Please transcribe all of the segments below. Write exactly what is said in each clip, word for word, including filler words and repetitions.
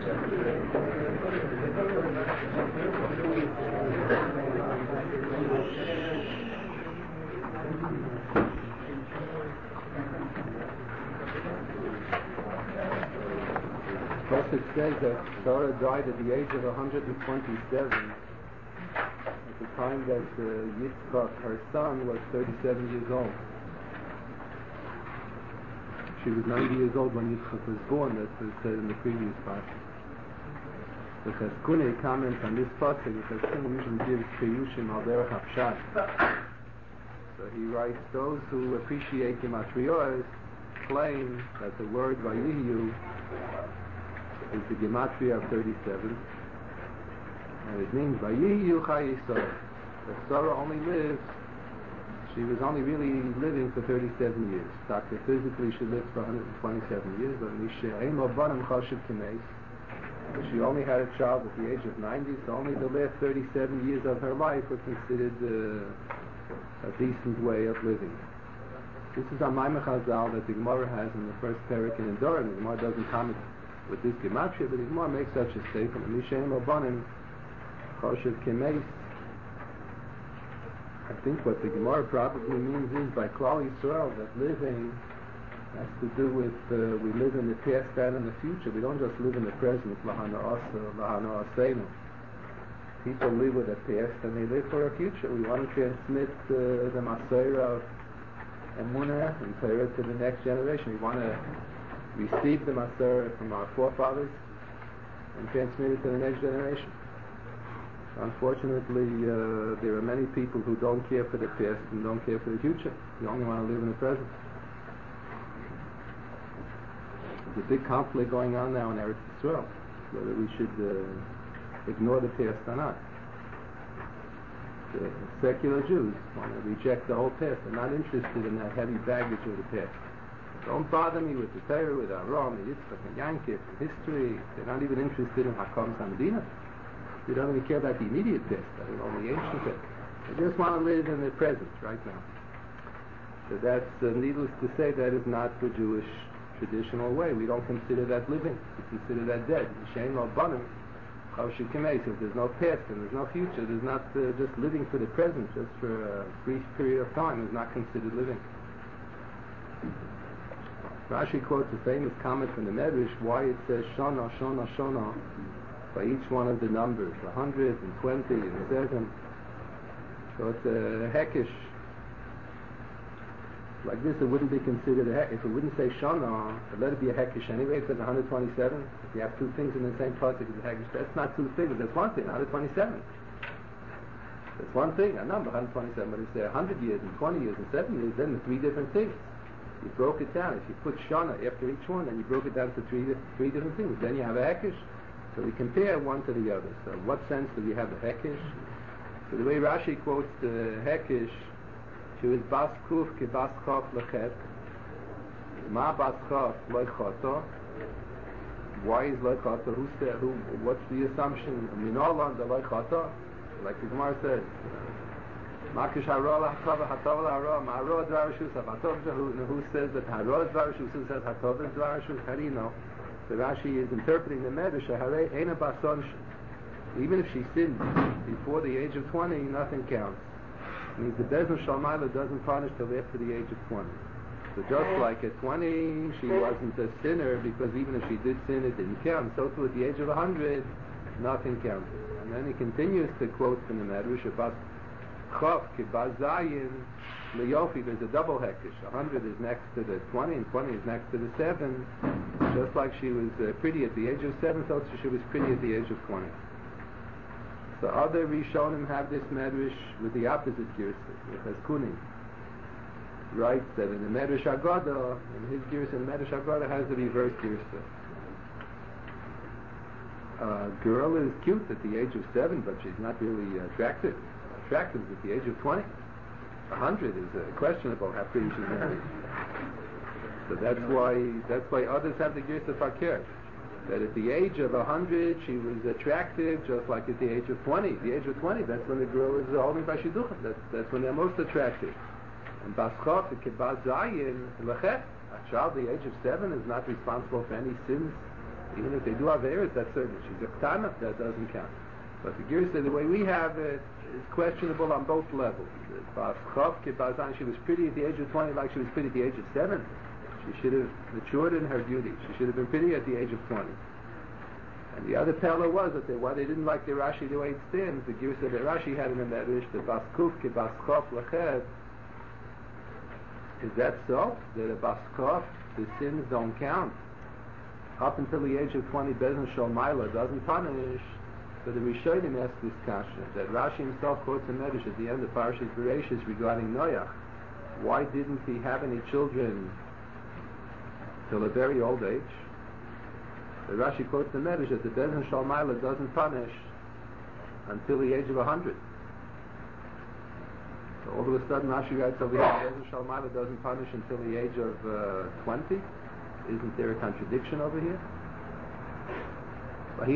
It says that Sarah died at the age of one hundred twenty-seven, at the time that uh, Yitzchak, her son, was thirty-seven years old. She was ninety years old when Yitzchak was born, that's what it said in the previous part. The Cheskune comments on this pasuk. The Cheskune usually gives Piyushim al derech hapshat. So he writes, those who appreciate the Matrios claim that the word Vayiyu is the gematria of thirty-seven, and it means Vayiyu Chayei Sarah. That Sarah only lived, she was only really living for thirty-seven years. Doctor physically she lived for one hundred twenty-seven years, but she only had a child at the age of ninety, so only the last thirty-seven years of her life were considered uh, a decent way of living. This is a Maimah Chazal that the Gemara has in the first parak in Endorim. The Gemara doesn't comment with this gematria, but the Gemara makes such a statement. Mishaim Obanim Choshev Kemeis. I think what the Gemara probably means is by Klal Yisrael that living has to do with uh, we live in the past and in the future. We don't just live in the present. Lahana Asa, Lahana Asenu. People live with the past and they live for a future. We want to transmit uh, the Maseira of Emunah and Torah to the next generation. We want to receive the Maseira from our forefathers and transmit it to the next generation. Unfortunately, uh, there are many people who don't care for the past and don't care for the future. They only want to live in the present. There's a big conflict going on now in Eretz Yisrael, whether we should uh, ignore the past or not. The secular Jews want to reject the whole past. They're not interested in that heavy baggage of the past. Don't bother me with the Torah, with Aram, the Yitzchak, and Yankif, and history. They're not even interested in Hakam Samedina. They don't even care about the immediate past, I mean, only the ancient past. They just want to live in the present, right now. So that's, uh, needless to say, that is not the Jewish traditional way. We don't consider that living. We consider that dead. Yishayin lo banim, choshev kemeis. If there's no past and there's no future, there's not uh, just living for the present, just for a brief period of time, is not considered living. Rashi quotes a famous comment from the Medrash why it says Shana, Shana, Shana by each one of the numbers, a hundred and twenty and seven. So it's a hekish. Like this, it wouldn't be considered a hekish. If it wouldn't say Shana, but let it be a hekish anyway. It says one hundred twenty-seven. If you have two things in the same pasuk, it's a hekish. That's not two things. That's one thing. one hundred twenty-seven. That's one thing. A number, one hundred twenty-seven. But if there are one hundred years and twenty years and seven years, then the three different things. You broke it down. If you put Shana after each one, then you broke it down to three three different things. Then you have a hekish. So we compare one to the other. So in what sense do we have the hekish? So the way Rashi quotes the hekish, she was bas kuf ki bas chaf lechet. Ma bas chaf loy choto. Why is loy choto? Who said? Who? What's the assumption? Minolan the loy choto, like the Gemara says. Makish hara hatava hatava hara ma'ara dvarashus hatov. Who says that hara dvarashus? Who says hatov dvarashus? How do you know? So Rashi is interpreting the Medrash, Eina Bason. Even if she sinned before the age of twenty, nothing counts. It means the Beis Din Shalmaila doesn't punish till after the age of twenty. So just like at twenty, she wasn't a sinner because even if she did sin, it didn't count. So too at the age of one hundred, nothing counted. And then he continues to quote from the Medrash about Chav Kibaz Zayin Leyofi. There's a double hekish. one hundred is next to the twenty, and twenty is next to the seven. Just like she was uh, pretty at the age of seven, so she was pretty at the age of twenty. So other Rishonim have this Medrash with the opposite girsa, with Cheskuni. Writes that in the Medrash Agada, in his girsa, in the Medrash Agada has the reverse girsa. A girl is cute at the age of seven, but she's not really attractive. Attractive at the age of twenty. A hundred is uh, questionable how pretty she's going to be. So that's why that's why others have the girsa fakir. That at the age of a hundred she was attractive, just like at the age of twenty. The age of twenty, that's when the girl is holding by shidduchim. That's that's when they're most attractive. And baschot kibaz zayin lechet. A child at the age of seven is not responsible for any sins Even if they do Averis, that's certain. She's a Ktana, that doesn't count. But the Girsa, the way we have it, is questionable on both levels. Bas Chov Kibazan, she was pretty at the age of twenty like she was pretty at the age of seven. She should have matured in her beauty. She should have been pretty at the age of twenty. And the other pella was that they, why they didn't like the Rashi the way it stands. The Girsa that Rashi had in the Medrash, the Bas Kuf Kibas Chov Leched. Is that so? That a Bas Chov, the sins don't count. Up until the age of twenty, Bezen Shal Maila doesn't punish. But the Rishonim asked this kasha, that Rashi himself quotes a Medrash at the end of Parashas Bereishis regarding Noach. Why didn't he have any children till a very old age? The Rashi quotes the Medrash that the Bezen Shal Maila doesn't punish until the age of a hundred. So all of a sudden Rashi writes over here, the Bezen Shal Maila doesn't punish until the age of uh, twenty. Isn't there a contradiction over here? Obviously,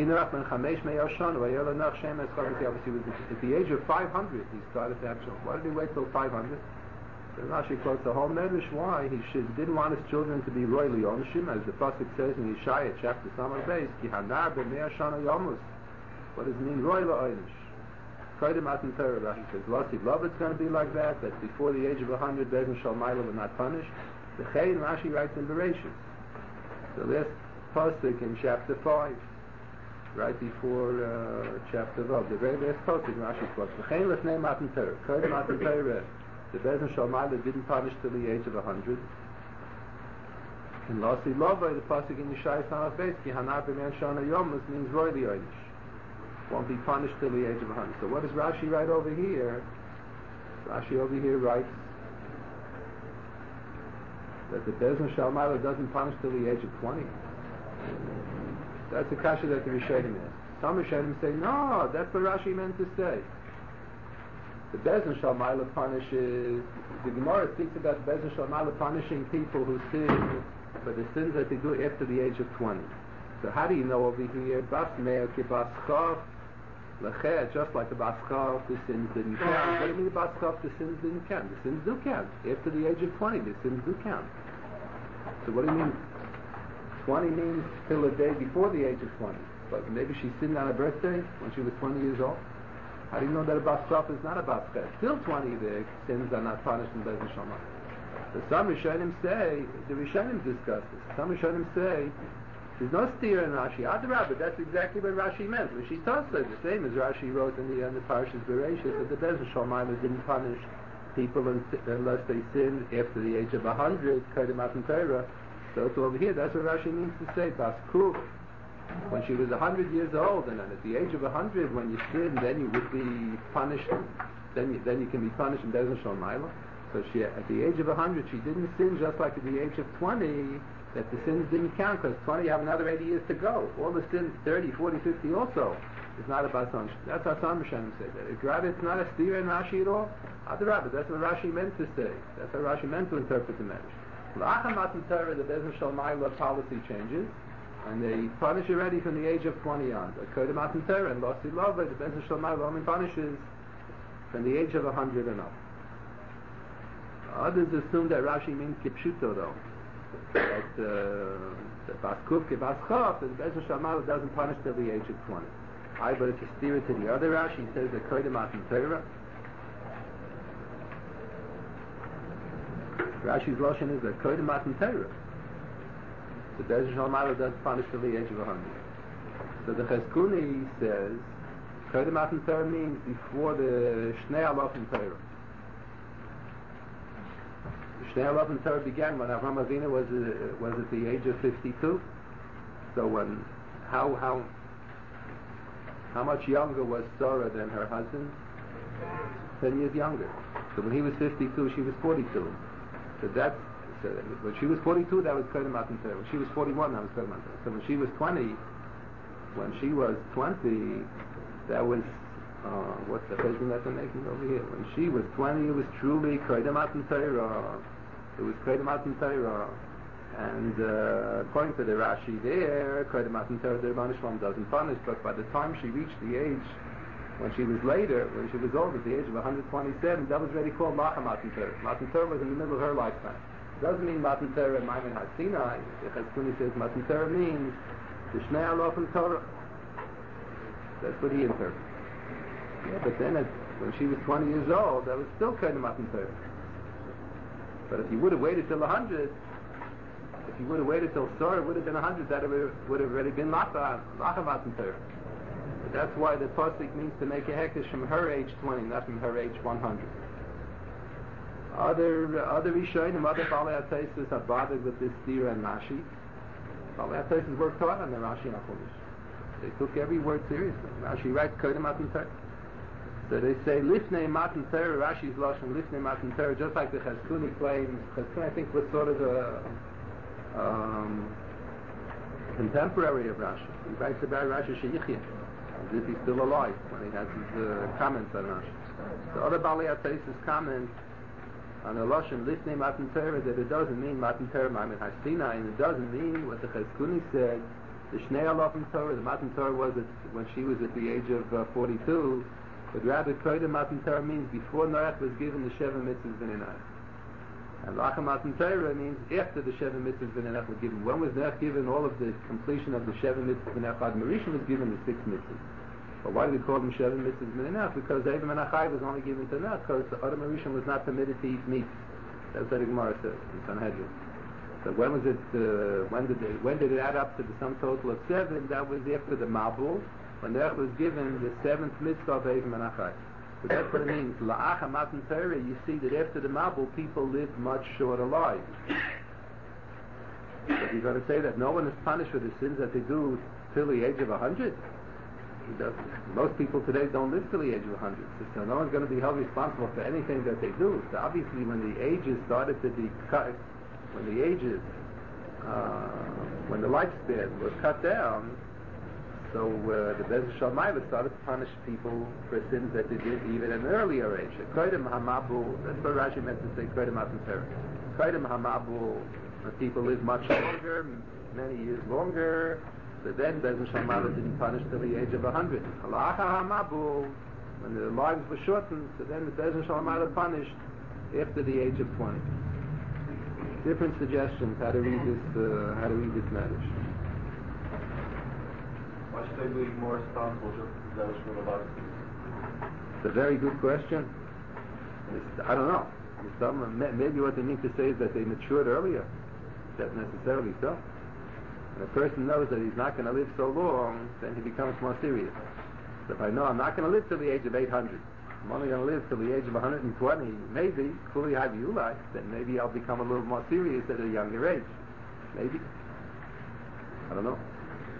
at the age of five hundred, he started to have children. Why did he wait till five hundred? So Rashi quotes the whole Medrash. Why? He should, didn't want his children to be royally onshim, as the pasuk says in Yeshaya chapter Samar Beis. Ki hanar b'mei shana yomus. What does it mean, royal onish? Koydem atan Torah. Rashi says, Lasi love it's going to be like that. That before the age of a hundred, Bezen Shal Maila were not punished. The Chayin Rashi writes in Bereshis. The last pasuk in chapter five. Right before uh, chapter Vav, the very last pasuk Rashi quotes. V'chein lefnei matan Torah, koydem matan Torah, the Bezen Shal Maila didn't punish till the age of a hundred. In Lasi Lova, the pasuk in Yeshaya Samach Beis, ki hanar b'mei shana yomus means royally oynish, won't be punished till the age of a hundred. So what does Rashi write over here? Rashi over here writes that the Bezen Shal Maila doesn't punish till the age of twenty. That's the kasha that the Rishonim is. Some Rishonim say, no, that's what Rashi meant to say. The Bezen Shal Maila punishes, the Gemara speaks about the Bezen Shal Maila punishing people who sin for the sins that they do after the age of twenty. So how do you know over here, Bas Me'er Ki Bas Chav Lechet, just like the Bas Chav, the sins didn't count. What do you mean the Bas Chav, the sins didn't count? The sins do count. After the age of twenty, the sins do count. So what do you mean? twenty means till a day before the age of twenty. But maybe she sinned on her birthday when she was twenty years old. How do you know that a Bas Chav is not a Bas Chet? Till twenty, the sins are not punished in Bezen Shal Maila. So some Rishonim say, the Rishonim discuss this. Some Rishonim say, there's no steer in Rashi. Adrabah, but that's exactly what Rashi meant. Rashi Tos said the same as Rashi wrote in the end of Parashas Bereishis, that the Bezen Shal Maila didn't punish people unless they sinned after the age of a hundred, Koydem Matan Torah. So it's over here, that's what Rashi means to say. Bas Kuf, when she was a hundred years old, and then at the age of a hundred, when you sin, then you would be punished. Then you, then you can be punished in Bezen Shal Maila. So she, at the age of a hundred, she didn't sin just like at the age of twenty. That the sins didn't count because twenty you have another eighty years to go. All the sins, thirty, forty, fifty also is not a Bas Onsh. That's how some Rishonim say that. It's rather it's not a steer in Rashi at all. Adrabah, that's what Rashi meant to say. That's how Rashi meant to interpret the Medrash. L'achar Matan Torah, the Bezen Shal Maila policy changes, and they punish already from the age of twenty on. But Koydem Matan Torah and Lasi Lova, the Bezen Shal Maila only punishes from the age of a hundred and up. Others assume that Rashi means Kipshuto though. That uh, the Bas Kuf, Bas Chav, the Bezen Shal Maila doesn't punish till the age of twenty. I but it's a steer to the other Rashi. He says that Koydem Matan Torah. Rashi's lotion is that Koydem Matan Torah. The Bezen Shal Maila doesn't punish till the age of a hundred. So the Cheskuni says Koydem Matan Torah means before the Shnei Alofim Torah. The Shnei Alofim Torah began when Avraham Avinu was uh, was at the age of fifty-two. So when how how how much younger was Sarah than her husband? Ten years younger. So when he was fifty-two, she was forty-two. So that's so when she was forty-two, that was Koydem Matan Torah. When she was forty-one, that was Koydem Matan Torah. So when she was twenty, when she was twenty, that was uh, what's the cheshbon that they're making over here? When she was twenty, it was truly Koydem Matan Torah. It was Koydem Matan Torah, and uh, according to the Rashi there, Koydem Matan Torah the Rebbeinu Shalom doesn't punish. But by the time she reached the age when she was later, when she was old, at the age of one hundred twenty-seven, that was already called Lacha Matan Torah. Matan Torah was in the middle of her lifetime. It doesn't mean Matan Torah Maimon HaSinai. The Cheskuni says Matan Torah means the Shnei Alofen Torah. That's what he interprets. Yeah, but then it, when she was twenty years old, that was still Kohen Matan Torah. But if you would have waited till a hundred, if you would have waited till Sorah, it would have been a hundred, that would have already been Lacha Matan Torah. But that's why the Pasuk means to make a hekesh from her age twenty, not from her age one hundred. Other other Rishonim, other Balei HaTosfos are bothered with this Stira and Rashi. Balei HaTosfos worked hard on the Rashi and Chumash. They took every word seriously. Rashi writes Kohen Matan Torah. So they say Lifnei Matan Torah, Rashi's Lashon Lifnei Matan Torah, just like the Chazkuni claims. Chazkuni, I think, was sort of a um, contemporary of Rashi. He writes about Rashi Sheyichya, as if he's still alive when he has his uh, comments on Rashi. The other Balei HaTosfos comment on the Lashon Lifnei Matan Torah that it doesn't mean Matan Torah Ma'amin HaSinai, and it doesn't mean what the Chazkuni said. The Shnei Alofen Torah, the Matan Torah was at, when she was at the age of uh, forty-two, but rather Kohen Matan Torah means before Noach was given the Sheva Mitzvahs V'Ninach. And Lacha Matan Torah means after the Sheva Mitzvahs V'Ninach were given. When was Noach given all of the completion of the Sheva Mitzvahs V'Ninach? Adam Rishon was given the six mitzvahs. But why do we call them Sheva Mitzvahs V'Ninach? Because Abraham and Achai was only given to Noach, because Adam Rishon was not permitted to eat meat. That's what the Gemara says in Sanhedrin. So when was it? Uh, when did it? When did it add up to the sum total of seven? That was after the Mabul, when Noach was given the seventh mitzvah of Abraham and Achai. So that's what it means. La'acha Matan Torah. You see that after the Mabul, people lived much shorter lives. But you're going to say that no one is punished for the sins that they do till the age of a hundred? Most people today don't live till the age of a hundred, so no one's going to be held responsible for anything that they do. So obviously, when the ages started to be cut, when the ages, uh, when the lifespan was cut down, so uh, the Beis Shammai started to punish people for sins that they did even at an earlier age. Koydem Hamabu, that's what Rashi meant to say. Koydem Matan Torah. Koydem Hamabu, when people live much longer, many years longer. So then Beis Shammai didn't punish till the age of a hundred. Halacha Hamabu, when their lives were shortened, so then the Beis Shammai punished after the age of twenty. Different suggestions how to read this, uh, how to read this medrash. Why should they be more responsible just because that was from a lot of people? It's a very good question. It's, I don't know. Some, maybe what they mean to say is that they matured earlier. That's necessarily so. When a person knows that he's not going to live so long, then he becomes more serious. So if I know I'm not going to live till the age of eight hundred, I'm only going to live till the age of one hundred twenty, maybe, fully Haviulai, then maybe I'll become a little more serious at a younger age. Maybe. I don't know.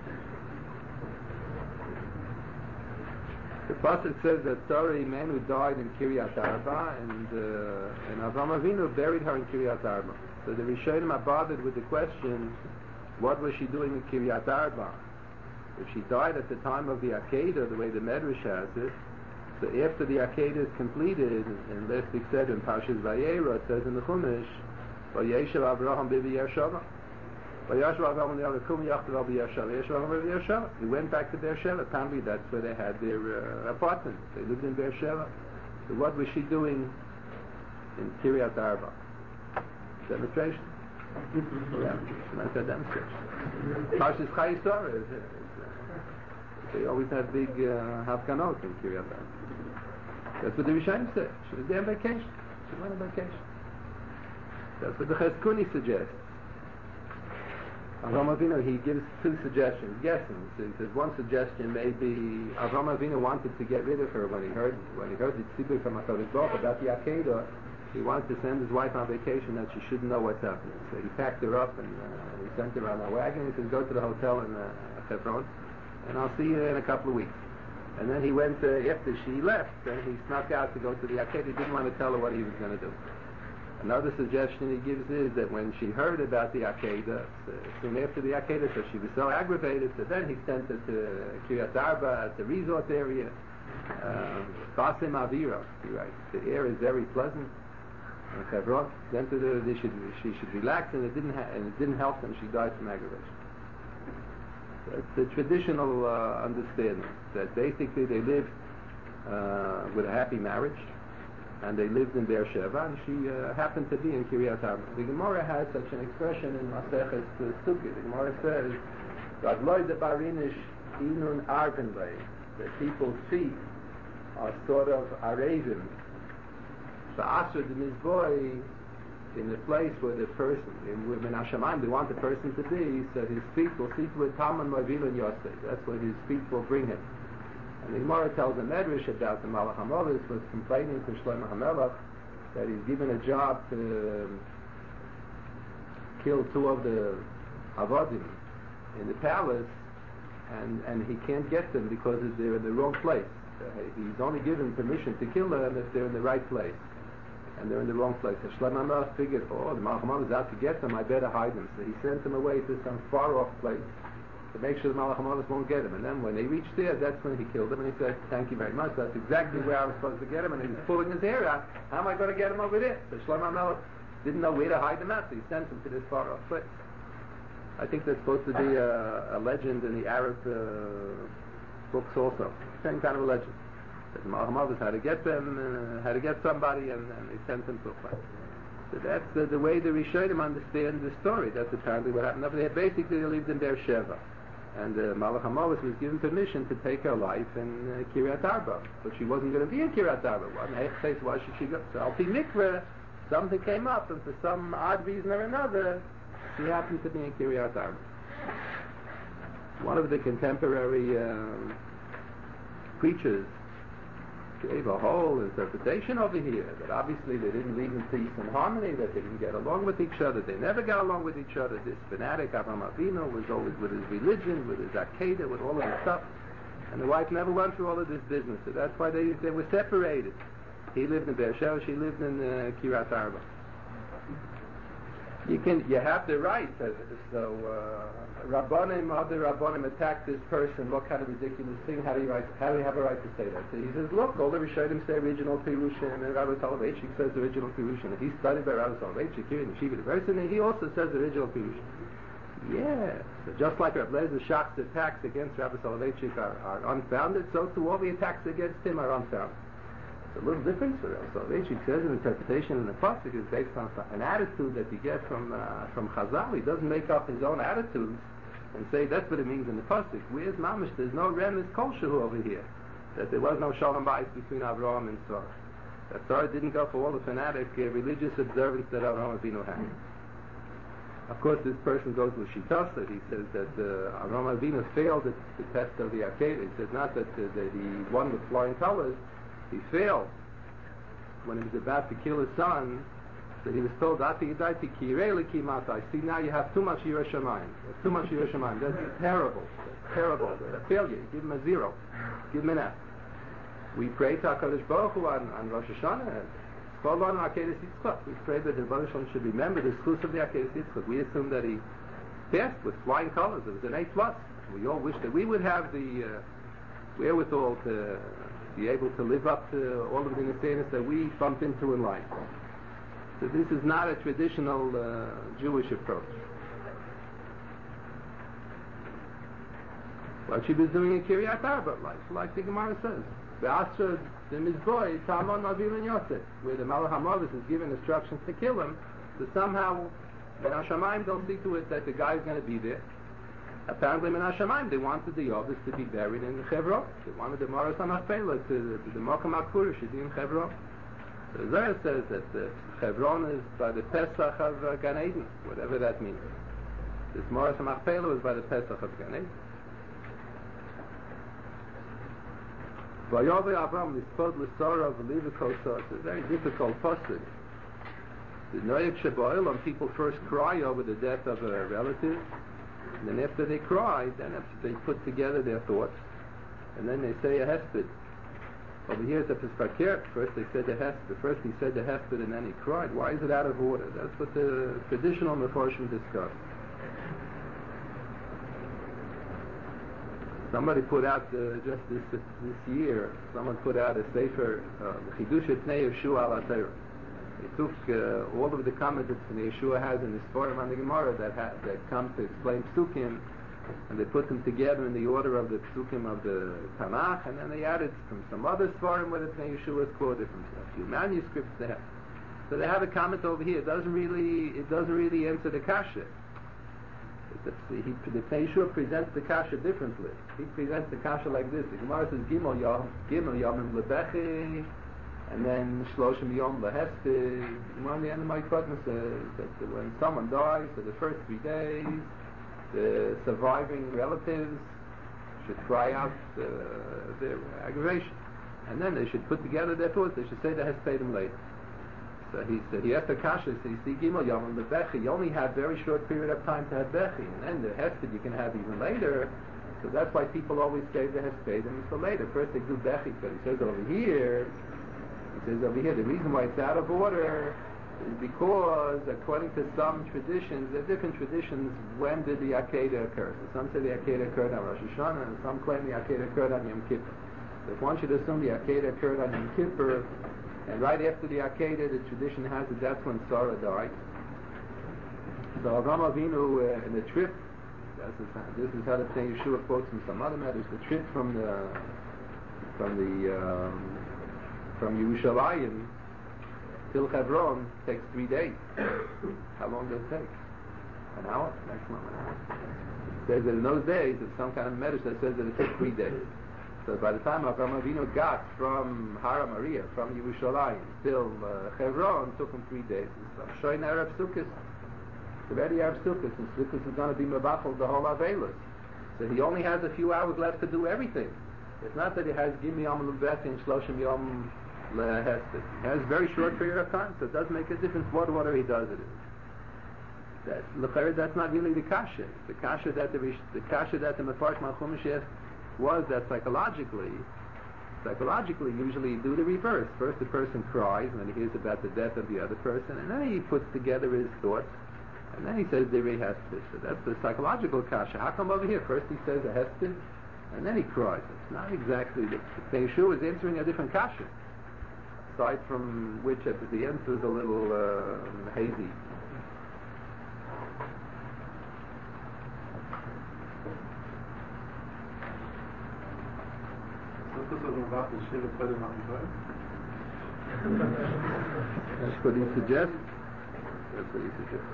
The Pasuk says that Sarah, a man who died in Kiryat Arba, and, uh, and Avraham Avinu buried her in Kiryat Arba. So the Rishonim are bothered with the question, what was she doing in Kiryat Arba? If she died at the time of the Akedah, the way the Medrash has it, so after the Akedah is completed, and last week said in Parshas Vayera, it says in the Chumash, Vayeshev Avraham b'Beersheva. Vayeshev Avraham b'Beersheva. He went back to Beersheva. Apparently that's where they had their uh, apartment. They lived in Beersheva. So what was she doing in Kiryat Arba? Demonstration. Yeah, that's a demonstration. Parshas Chayei Sarah. They always have big uh, hafganot in Kiryat Arba. That's what the Rishonim said. She was there on vacation. She went on vacation. That's what the Chazkuni suggests. Avraham Avinu, he gives two suggestions, guessing. So he says one suggestion may be Avraham Avinu wanted to get rid of her when he heard when he heard the tzibur from HaKadosh Baruch Hu about the Akedah. He wanted to send his wife on vacation that she shouldn't know what's happening. So he packed her up and, uh, and he sent her on a wagon. He says, go to the hotel in uh, Hebron, and I'll see you in a couple of weeks. And then he went, uh, after she left, then he snuck out to go to the Akedah. He didn't want to tell her what he was going to do. Another suggestion he gives is that when she heard about the Akedah, uh, soon after the Akedah, so she was so aggravated, so then he sent her to Kiryat Arba, the resort area. Basim uh, Avira, he writes. The air is very pleasant. And Hebron, then to the, they should, she should relax, and it didn't ha- and it didn't help, and she died from aggravation. So it's the traditional uh, understanding that basically they lived uh, with a happy marriage, and they lived in Beersheva, and she uh, happened to be in Kiryat Arba. The Gemara has such an expression in Maseches uh, Sukkot. The Gemara says Ragloi de barinish inun arvenlei, that people's feet are sort of aravim. So Asher the Mizboy, in the place where the person, in where Menashamayim, they want the person to be, so his feet will see to it, Talman Movilin Yosef. That's what his feet will bring him. And the Gemara tells the Medrash about the Malach HaMolech was complaining to Shlomo HaMelech that he's given a job to um, kill two of the Avodim in the palace, and, and he can't get them because they're in the wrong place. Uh, he's only given permission to kill them if they're in the right place. And they're in the wrong place. So Shlomo HaMelech figured, oh, the Malach HaMolech is out to get them, I better hide them. So he sent them away to some far-off place to make sure the Malach HaMolech won't get him. And then when they reached there, that's when he killed him, and he said, thank you very much, that's exactly where I was supposed to get him, and he was pulling his hair out. How am I going to get him over there? So Shlomo HaMelech didn't know where to hide them out, so he sent them to this far-off place. I think that's supposed to be a, a legend in the Arab uh, books also. Same kind of a legend. That the Malach HaMolech had to get them, uh, had to get somebody, and, and they sent them to a place. So that's uh, the way the Rishonim understand the story. That's apparently what happened. They had basically lived in Beersheba, and uh, Malach HaMolech was given permission to take her life in uh, Kiryat Arba, but she wasn't going to be in Kiryat Arba. Why should she go? So Al Pi Mikra, something came up, and for some odd reason or another, she happened to be in Kiryat Arba. One of the contemporary uh, preachers gave a whole interpretation over here, that obviously they didn't live in peace and harmony, that they didn't get along with each other, they never got along with each other. This fanatic Avraham Avinu was always with his religion, with his Akedah, with all of this stuff, and the wife never went through all of this business, so that's why they, they were separated. He lived in Beersheba, she lived in uh, Kiryat Arba. You can, you have the right, uh, so uh, Rabbanim, other Rabbanim attack this person, what kind of ridiculous thing, how do you, right, how do you have a right to say that? So he says, look, all the Rishonim say original Pirushim, and Rabbi Soloveitchik says original Pirushim, and he studied by Rabbi Soloveitchik here in the Yeshiva University, and he also says original Pirushim. Yeah, so just like Rabbi Lezer Shach's attacks against Rabbi Soloveitchik are, are unfounded, so too all the attacks against him are unfounded. A little difference for Rabbi Soloveitchik says an interpretation in the pasuk is based on an attitude that you get from uh, from Chazal. He doesn't make up his own attitudes and say that's what it means in the pasuk. Where's Mamish? There's no Remes Kolshahu over here. That there was no Shalom Bayis between Avraham and Sarah. That Sarah didn't go for all the fanatic uh, religious observance that Avraham Avinu had. Of course, this person goes with Shitasa. He says that uh, Avraham Avinu failed at the test of the Akedah. He says not that, uh, that he won with flying colors. He failed when he was about to kill his son. So he was told, "Ati yidaiti ki yirei ki matai." See, now you have too much Yiras Shamayim. Too much Yiras Shamayim. That's terrible. That's terrible. That's a failure. Give him a zero. Give him an F. We pray to HaKadosh Baruch Hu on, on Rosh Hashanah. We pray that the Baruch Hu should remember the schus of the Akedah Yitzchak. We assume that he passed with flying colors. It was an A plus. We all wish that we would have the uh, wherewithal to be able to live up to all of the nisanis that we bump into in life. So this is not a traditional uh, Jewish approach. What she was doing in Kiryat Arba, like, like the Gemara says, Be'asra the Mizboy, Talmon Avil and Yosef, where the Malach HaMolech is given instructions to kill him, so somehow Ben Hashamayim don't see to it that the guy is going to be there. Apparently, in Hashamayim, they wanted the Yovis to be buried in Hebron. They wanted the Maras HaMachpelah, to the Mokum HaKfura should be in Hebron. So the Zohar says that uh, Hebron is by the Pesach of uh, Gan Eden, whatever that means. This Maras HaMachpelah was by the Pesach of Gan Eden. Vayovi Avram Lispod L'Sora V'Liviko Sora. It's a very difficult pasuk. The Noyek Sheboilam, people first cry over the death of a relative. And then after they cry, then they put together their thoughts, and then they say a hesped. Over here it's a Pispakir. First they said the hesped. First he said the hesped, and then he cried. Why is it out of order? That's what the traditional Meforshim discuss. Somebody put out uh, just this this year. Someone put out a sefer, the Chidush Etnei Yeshua Al HaTorah. They took uh, all of the comments that Yeshua has in the Sforim on the Gemara that ha- that come to explain Psukim, and they put them together in the order of the Psukim of the Tanakh, and then they added from some other Sforim where the Yeshua is quoted from a few manuscripts they have. So they have a comment over here. It doesn't really it doesn't really answer the kasha. The, he, the Peshua presents the kasha differently. He presents the kasha like this. The Gemara says Gimel Yom, Gimel Yom Lebechi, and then Shloshim Yom Lehesed. On the end of my Kotman says that when someone dies, for the first three days, the surviving relatives should cry out uh, their aggravation, and then they should put together their thoughts. They should say the Hespedim later. So he said, he asked the kasha, so you see, Gimel Yom and the Bechi, you only have very short period of time to have Bechi, and then the Hesped you can have even later, so that's why people always save the Hespedim until later. First they do Bechi, but he says over here, he says over here, the reason why it's out of order is because, according to some traditions, there are different traditions, when did the Akedah occur? So some say the Akedah occurred on Rosh Hashanah, and some claim the Akedah occurred on Yom Kippur. So if one should assume the Akedah occurred on Yom Kippur, and right after the Akedah, the tradition has it, that's when Sarah died. So Avraham Avinu, uh, in the trip, that's the, this is how the Pnei Yeshua quotes from some other matters, the trip from the, from the, um, from Yerushalayim till Hebron takes three days. How long does it take? An hour? Maximum an hour. It says that in those days, there's some kind of medrash that says that it took three days. So by the time Avraham Avinu got from Hara Maria, from Yerushalayim, till uh, Hebron, it took him three days. It's showing Arab Sukkot. It's already Arab Sukkot, and Sukkot is going to be Mabachal the whole Avelis. So he only has a few hours left to do everything. It's not that he has Gimel Yom Lubeti and Shloshim Yom Lehesed. He has a very short period of time, so it does make a difference what order he does it in. That, that's not really the kasha. The kasha that the, the kasha that the Mefarsh Malchumish was that psychologically, psychologically usually you do the reverse. First the person cries when he hears about the death of the other person, and then he puts together his thoughts, and then he says Divrei Hesped. So that's the psychological kasha. How come over here first he says a Hesped, and then he cries? It's not exactly the Pnei Yeshua is answering a different kasha, aside from which at the end was a little uh, hazy. That's what he suggests. That's what he suggests.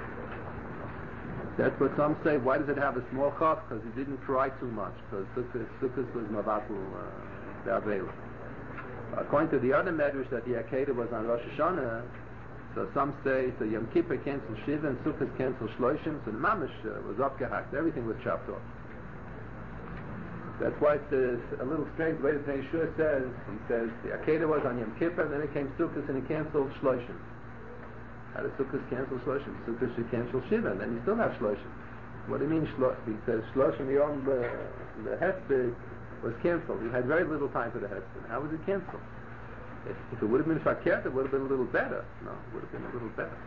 That's what some say. Why does it have a small chaf? Because he didn't cry too much. Because Sukkot was Mavatul Davela. According to the other medrash that the Akedah was on Rosh Hashanah, so some say so Yom Kippur canceled Shiva and Sukkot canceled Shloshim. So the Mamish uh, was upgehacked. Everything was chopped off. That's why it's a, a little strange. The way the Pnei Yeshua says, he says the Akedah was on Yom Kippur, and then it came Sukkot and he canceled Shloshim. How does Sukkot cancel Shloshim? Sukkot should cancel Shiva, and then you still have Shloshim. What do you mean Shloshim? He says Shloshim Yom the, the Hesped was canceled. You had very little time for the Hesped. How was it canceled? If, if it would have been Fakert, it would have been a little better. No, it would have been a little better.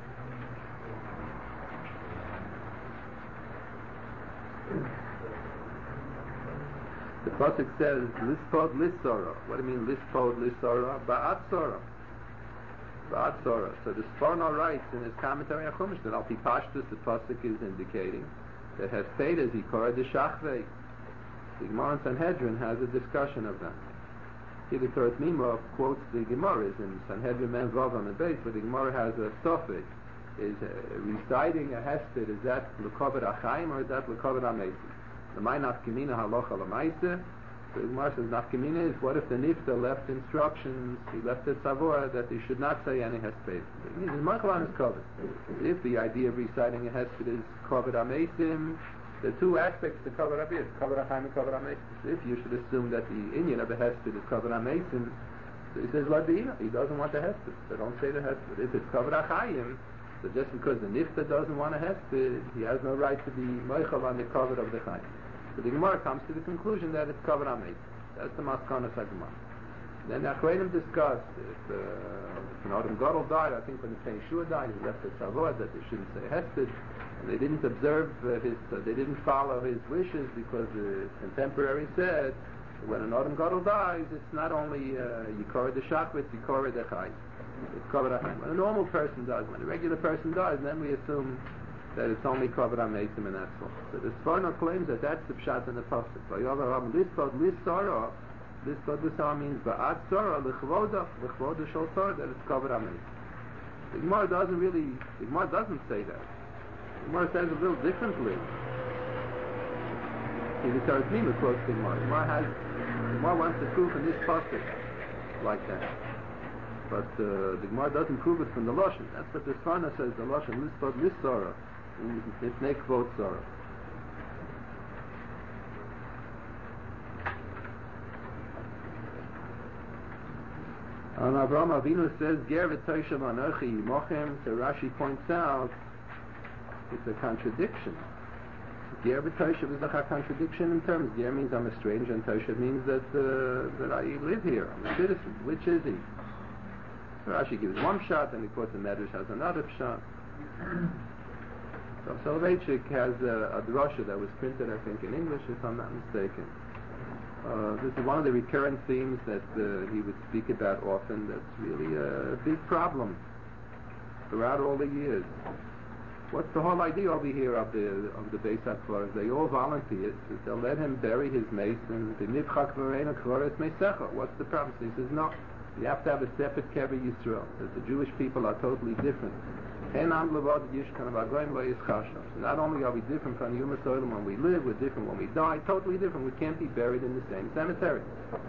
The pasuk says lispod lisora. What do you mean lispod lisora? Ba'at sora. Ba'at sora. So the Sforno writes in his commentary on Chumash that al pi pashtus the pasuk is indicating that Hesped is ikora de shachvei. The Gemara in Sanhedrin has a discussion of that. Here the Torah Mimra quotes the Gemaras in Sanhedrin Men Vav on the base, where the Gemara has a suffix. Is uh, reciting a Hesped, is that l'kovet achayim or is that l'kovet amesim? The my nafkamina halacha lemaisa. The Gemara says nafkamina is what if the nifta left instructions, he left a tzavor that they should not say any hesped. He means markalan is covered. If the idea of reciting a hesped is covered amesim, the two aspects to cover up is covered achaim and covered amesim. If you should assume that the Indian of a hesped is covered amesim, so he says ladina. He doesn't want the hesped, so don't say the hesped. If it's covered achayim, so just because the nifta doesn't want a hesped, he has no right to be moichel on the cover of the chayim. So the Gemara comes to the conclusion that it's covered on meat. That's the Maskanas HaGemara. Then the Achreinim discussed if, uh, if an Adam Gadol died, I think when the Pnei Yeshua died, he left a tzavor that they shouldn't say hesped, and they didn't observe uh, his, uh, they didn't follow his wishes because the contemporary said when an Adam Gadol dies, it's not only Yikora the Shachva, it's Yikora the Chai. It's covered on when a normal person dies. When a regular person dies, then we assume that it's only covered on Meisim and that's all. So the Sforno claims that that's the Pshat in the Pasuk. Lispod Lisara, Lispod Lisara means Ba'at Sara, L'chvoda, L'chvoda Shal Sara, that it's covered on Meisim. The Gemara doesn't really, the Gemara doesn't say that. Gemara says a little differently. See, the Torah Pnima quotes the Gemara. Gemara has, Gemara wants to prove in this pasuk like that. But uh, the Gemara doesn't prove it from the Lashon. That's what the Sfarna says, the Lashon, Lispod Lissara, it's Nekvot Zara. And Avraham Avinu says, Ger v'toishav anochi mochem, so Rashi points out, it's a contradiction. Ger v'toishav is like a contradiction in terms. Ger means I'm a stranger, and Toshav means that uh, that I live here, I'm a citizen. Which is he? So Rashi gives one shot, and of course the Medrash has another shot. So Soloveitchik has a, a drasha that was printed, I think, in English, if I'm not mistaken. Uh, this is one of the recurrent themes that uh, he would speak about often. That's really a big problem throughout all the years. What's the whole idea over here of the of the Beis HaKvaros? They all volunteered. They'll let him bury his mason. What's the problem? He says, no, you have to have a separate Kever Yisrael. That the Jewish people are totally different. So not only are we different from the Ummah Soilem when we live, we're different when we die, totally different. We can't be buried in the same cemetery.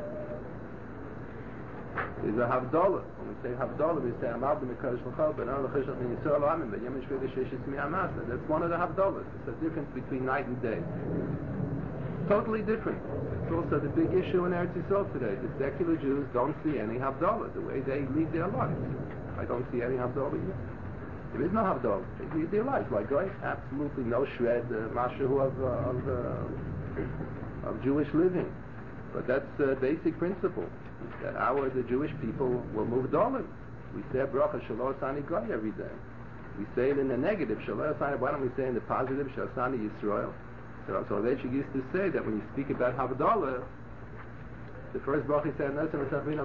There's a Havdalah. When we say Havdalah, we say Amavdim Mekadosh L'chol, Ben Or L'chishach Min Yisrael Amin, Ben Yom Shvei L'Sheshis Mi Amasa. That's one of the Havdalahs. It's a difference between night and day. Totally different. It's also the big issue in Eretz Yisrael today. The secular Jews don't see any Havdalah, the way they lead their lives. I don't see any Havdalah either. There is no Havdalah. They lead their lives like going absolutely no shred, uh, mashahu of, uh, of, uh, of Jewish living. But that's a basic principle. That our, the Jewish people, will move dolim. We say bracha Shelo Asani Goy every day. We say it in the negative, Shelo Asani. Why don't we say in the positive, Shelo Asani Yisrael? So Soloveitchik used to say that when you speak about Havdalah, the first bracha he said, that's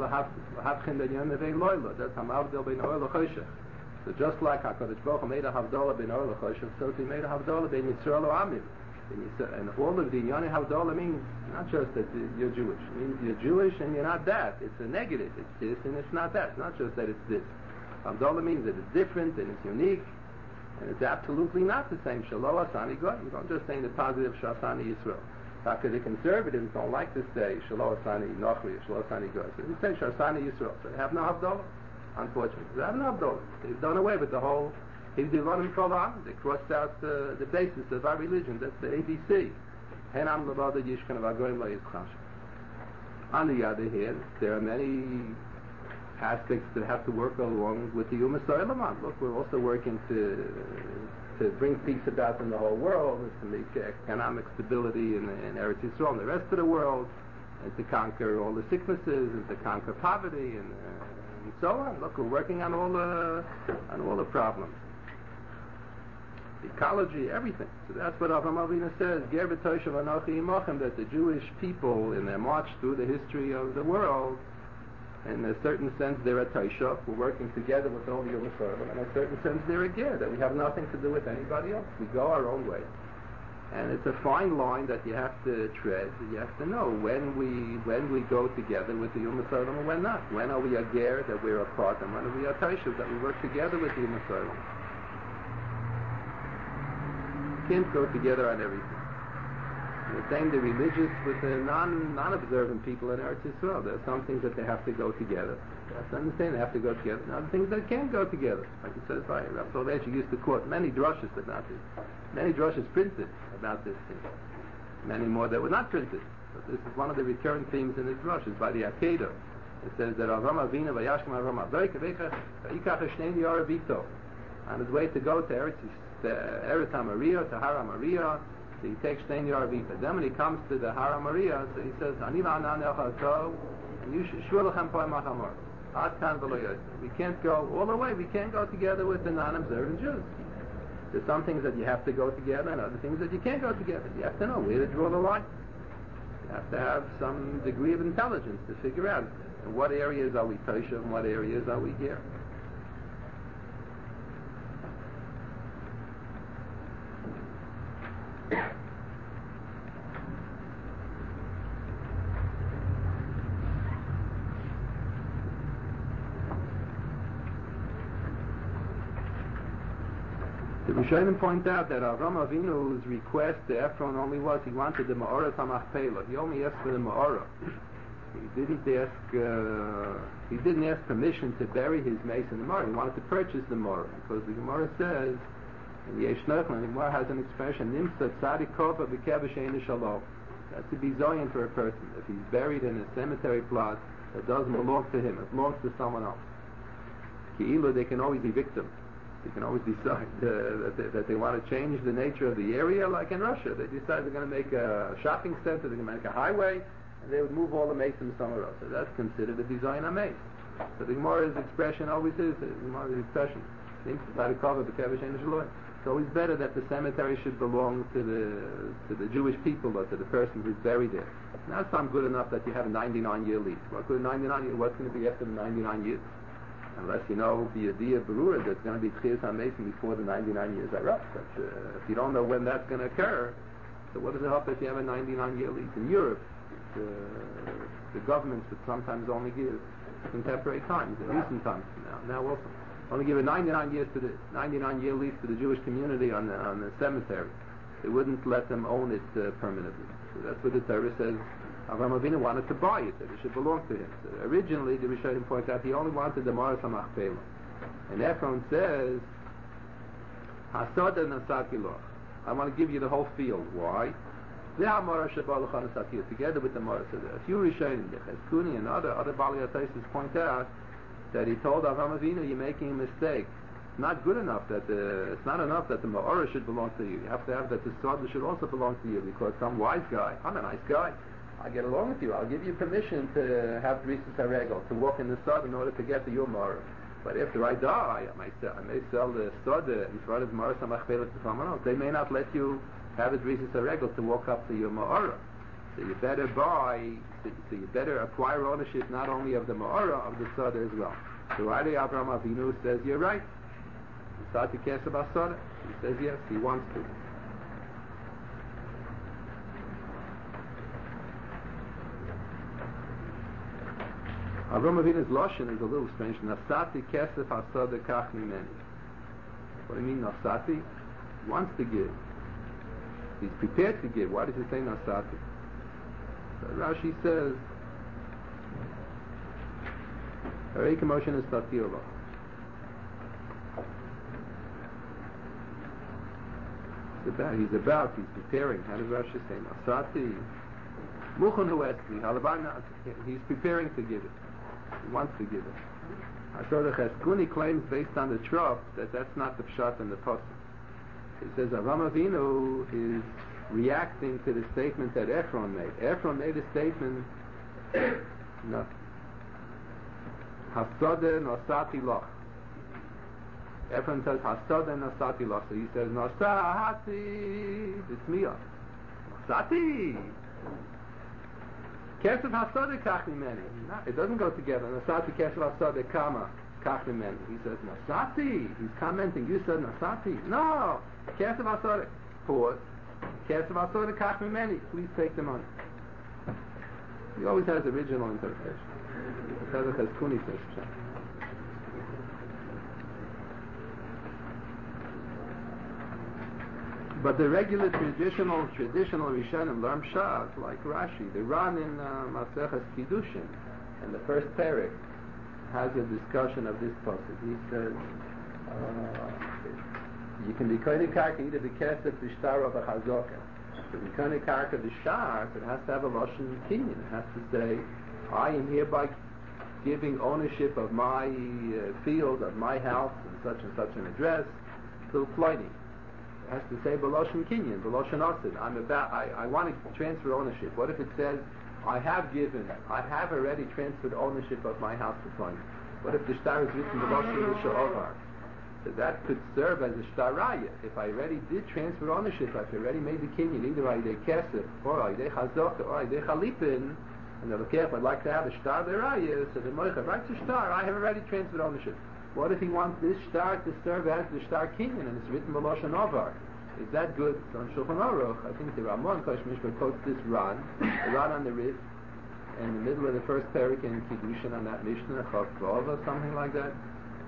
Hamavdel Ben Or L'Choshech. So just like HaKadosh Baruch Hu made a Havdalah Ben Or L'Choshech, so he made a Havdalah Ben Yisrael or Amim. And all of the Inyani Havdalah means not just that you're Jewish. It means you're Jewish and you're not that. It's a negative. It's this and it's not that. It's not just that it's this. Havdalah means that it's different and it's unique and it's absolutely not the same. Shelo Asani Goy. You don't just say the positive Shasani Yisrael. Because the conservatives don't like to say Shelo Asani Nochri, Shelo Asani Goy. So they say Shasani Yisrael. So they have no Havdalah. Unfortunately, they have no Havdalah. They've done away with the whole. They crossed out uh, the basis of our religion. That's the A B C. On the other hand, there are many aspects that have to work along with the Ummah Soilem. Look, we're also working to to bring peace about in the whole world, to make economic stability in, in Eretz Yisrael and the rest of the world, and to conquer all the sicknesses, and to conquer poverty, and, uh, and so on. Look, we're working on all the on all the problems. Ecology, everything. So that's what Avraham Avinu says, Ger v'toishav anochi imochem, that the Jewish people, in their march through the history of the world, in a certain sense they're a toishav, we're working together with all the Ummah Soilem, in a certain sense they're a ger, that we have nothing to do with anybody else. We go our own way. And it's a fine line that you have to tread. You have to know when we when we go together with the Ummah Soilem and when not. When are we a ger, that we're apart, and when are we a toishav, that we work together with the Ummah Soilem. Can't go together on everything. And the same, the religious with the non, non-observant people in Eretz Yisrael. There are some things that they have to go together. You have to understand they have to go together. And other things that can't go together. Like it says by Rav Soloveitchik used to quote many drushes about this. Many drushes printed about this thing. Many more that were not printed. But this is one of the recurrent themes in his drushes by the Akedah. It says that Avraham Avinu v'yashkem Avraham Avinu on his way to go to Eretz Yisrael, to Eretz HaMoriah, to Har HaMoriah, so he takes Shnei Yaravita. Then when he comes to the Har HaMoriah, so he says, Ani v'anan elchato, and you should shvur lechem po'em ha'chamor. Ad kan v'lo yosef. We can't go all the way. We can't go together with the non-observant Jews. There's some things that you have to go together, and other things that you can't go together. You have to know where to draw the line. You have to have some degree of intelligence to figure out in what areas are we Toshav, and what areas are we Ger. The Rishonim point out that Avram Avinu's request to Ephron only was he wanted the Ma'orah Tamachpelah. He only asked for the Ma'orah. He didn't ask. Uh, he didn't ask permission to bury his mace in the Ma'orah. He wanted to purchase the Ma'orah because the Gemara says in Yesh Nechlan, the Gemara has an expression: Nimsa Tzadik Kova B'Kevesh Ein Shalom. That's to be zoyin for a person. If he's buried in a cemetery plot that doesn't belong to him, it belongs to someone else. Ki'ilu, they can always be victims. They can always decide uh, that, they, that they want to change the nature of the area, like in Russia. They decide they're going to make a shopping center, they're going to make a highway, and they would move all the masons somewhere else. So that's considered a design on mace. So the Gemara's expression always is, the Gemara's expression. It's always better that the cemetery should belong to the to the Jewish people or to the person who's buried there. Now it's not good enough that you have a ninety-nine year lease. What good ninety-nine years? What's going to be after the ninety-nine years? Unless you know the idea of Berura that's going to be Tchias HaMesim before the ninety-nine years are up. But uh, if you don't know when that's going to occur, so what does it help if you have a ninety-nine year lease? In Europe, uh, the governments would sometimes only give contemporary times, in recent times now, now also. Only give a ninety-nine years to the ninety-nine year lease to the Jewish community on the, on the cemetery. They wouldn't let them own it uh, permanently. So that's what the Torah says. Avraham Avinu wanted to buy it, that it should belong to him. So originally, the Rishonim point out he only wanted the Ma'orah Tamachpelah. And Ephron says, Hasada Nasati Loch. I want to give you the whole field. Why? Together with the Ma'orah. So a few Rishonim, the Cheskuni and other other Balei Ataisis point out that he told Avraham Avinu, you're making a mistake. It's not good enough that the, it's not enough that the Ma'orah should belong to you. You have to have that the Sada should also belong to you, because some wise guy, I'm a nice guy, I get along with you, I'll give you permission to have Drisas HaRegel, to walk in the Sada in order to get to your Ma'orah. But after I die, I may sell, I may sell the Sada in front of Ma'orah Samachpelah to someone else. They may not let you have a Drisas HaRegel to walk up to your Ma'orah. So you better buy, so, so you better acquire ownership not only of the Ma'orah, of the Sada as well. So Rali Avraham Avinu says, you're right. He started to cast about Sada. He says yes, he wants to. Avraham Avinu's Lashon is a little strange. Nasati kesef hasada kach mimeni. What do you mean Nasati? He wants to give. He's prepared to give. Why does he say Nasati? So Rashi says, Harei K'moshen is Tatir Lo. He's about, he's about, he's preparing. How does Rashi say Nasati? Muchon hu esli. Halabana, he's preparing to give it. He wants to give it. So the Cheskuni claims, based on the Trop, that that's not the Pshat and the Pasuk. He says Avraham Avinu is reacting to the statement that Ephron made. Ephron made a statement, no, Hasada Nasati Loch. Ephron says Hasada Nasati Loch. So he says Nasati B'Smiyah. Nasati. Kesef Hasada Kach Mimeni. It doesn't go together. Nasati Kesef Hasada Kama Kach Mimeni. He says Nasati. He's commenting. You said Nasati. No. Kesef Hasada. Pause. Kesef Hasada Kach Mimeni. Please take the money. He always has original interpretation. Because it has Kuni says. But the regular traditional traditional Rishonim learn Pshat, like Rashi. The Ran in uh, Maseches Kiddushin, and the first parak has a discussion of this pasuk. He says, uh, you can be koine karka either b'kesef b'shtar or b'chazoka. To be koine karka b'shtar, it has to have a lashon kinyan. It has to say, I am hereby giving ownership of my uh, field, of my house, and such and such an address, to Ploini. It has to say B'loshen Kinyan, B'loshen Asid. I'm about, I, I want to transfer ownership. What if it says, I have given, I have already transferred ownership of my house to Ploini? What if the shtar is written B'loshen L'Sha'ovar? So that could serve as a shtaraya. If I already did transfer ownership, I've already made the Kinyan, either I did Kesef, or I did Chazok, or I did Chalipin, and the Lekef would like to have a shtar deraya, so the Moicha writes a shtar, I have already transferred ownership. What if he wants this shtar to serve as the shtar kinyan, and it's written B'loshen Ovar? Is that good? So on Shulchan Aruch, I think the Ramon Kosh Mishpah quotes this Ran, the Ran on the Rif, in the middle of the first parak in Kiddushin on that Mishnah, Chav Vav or something like that.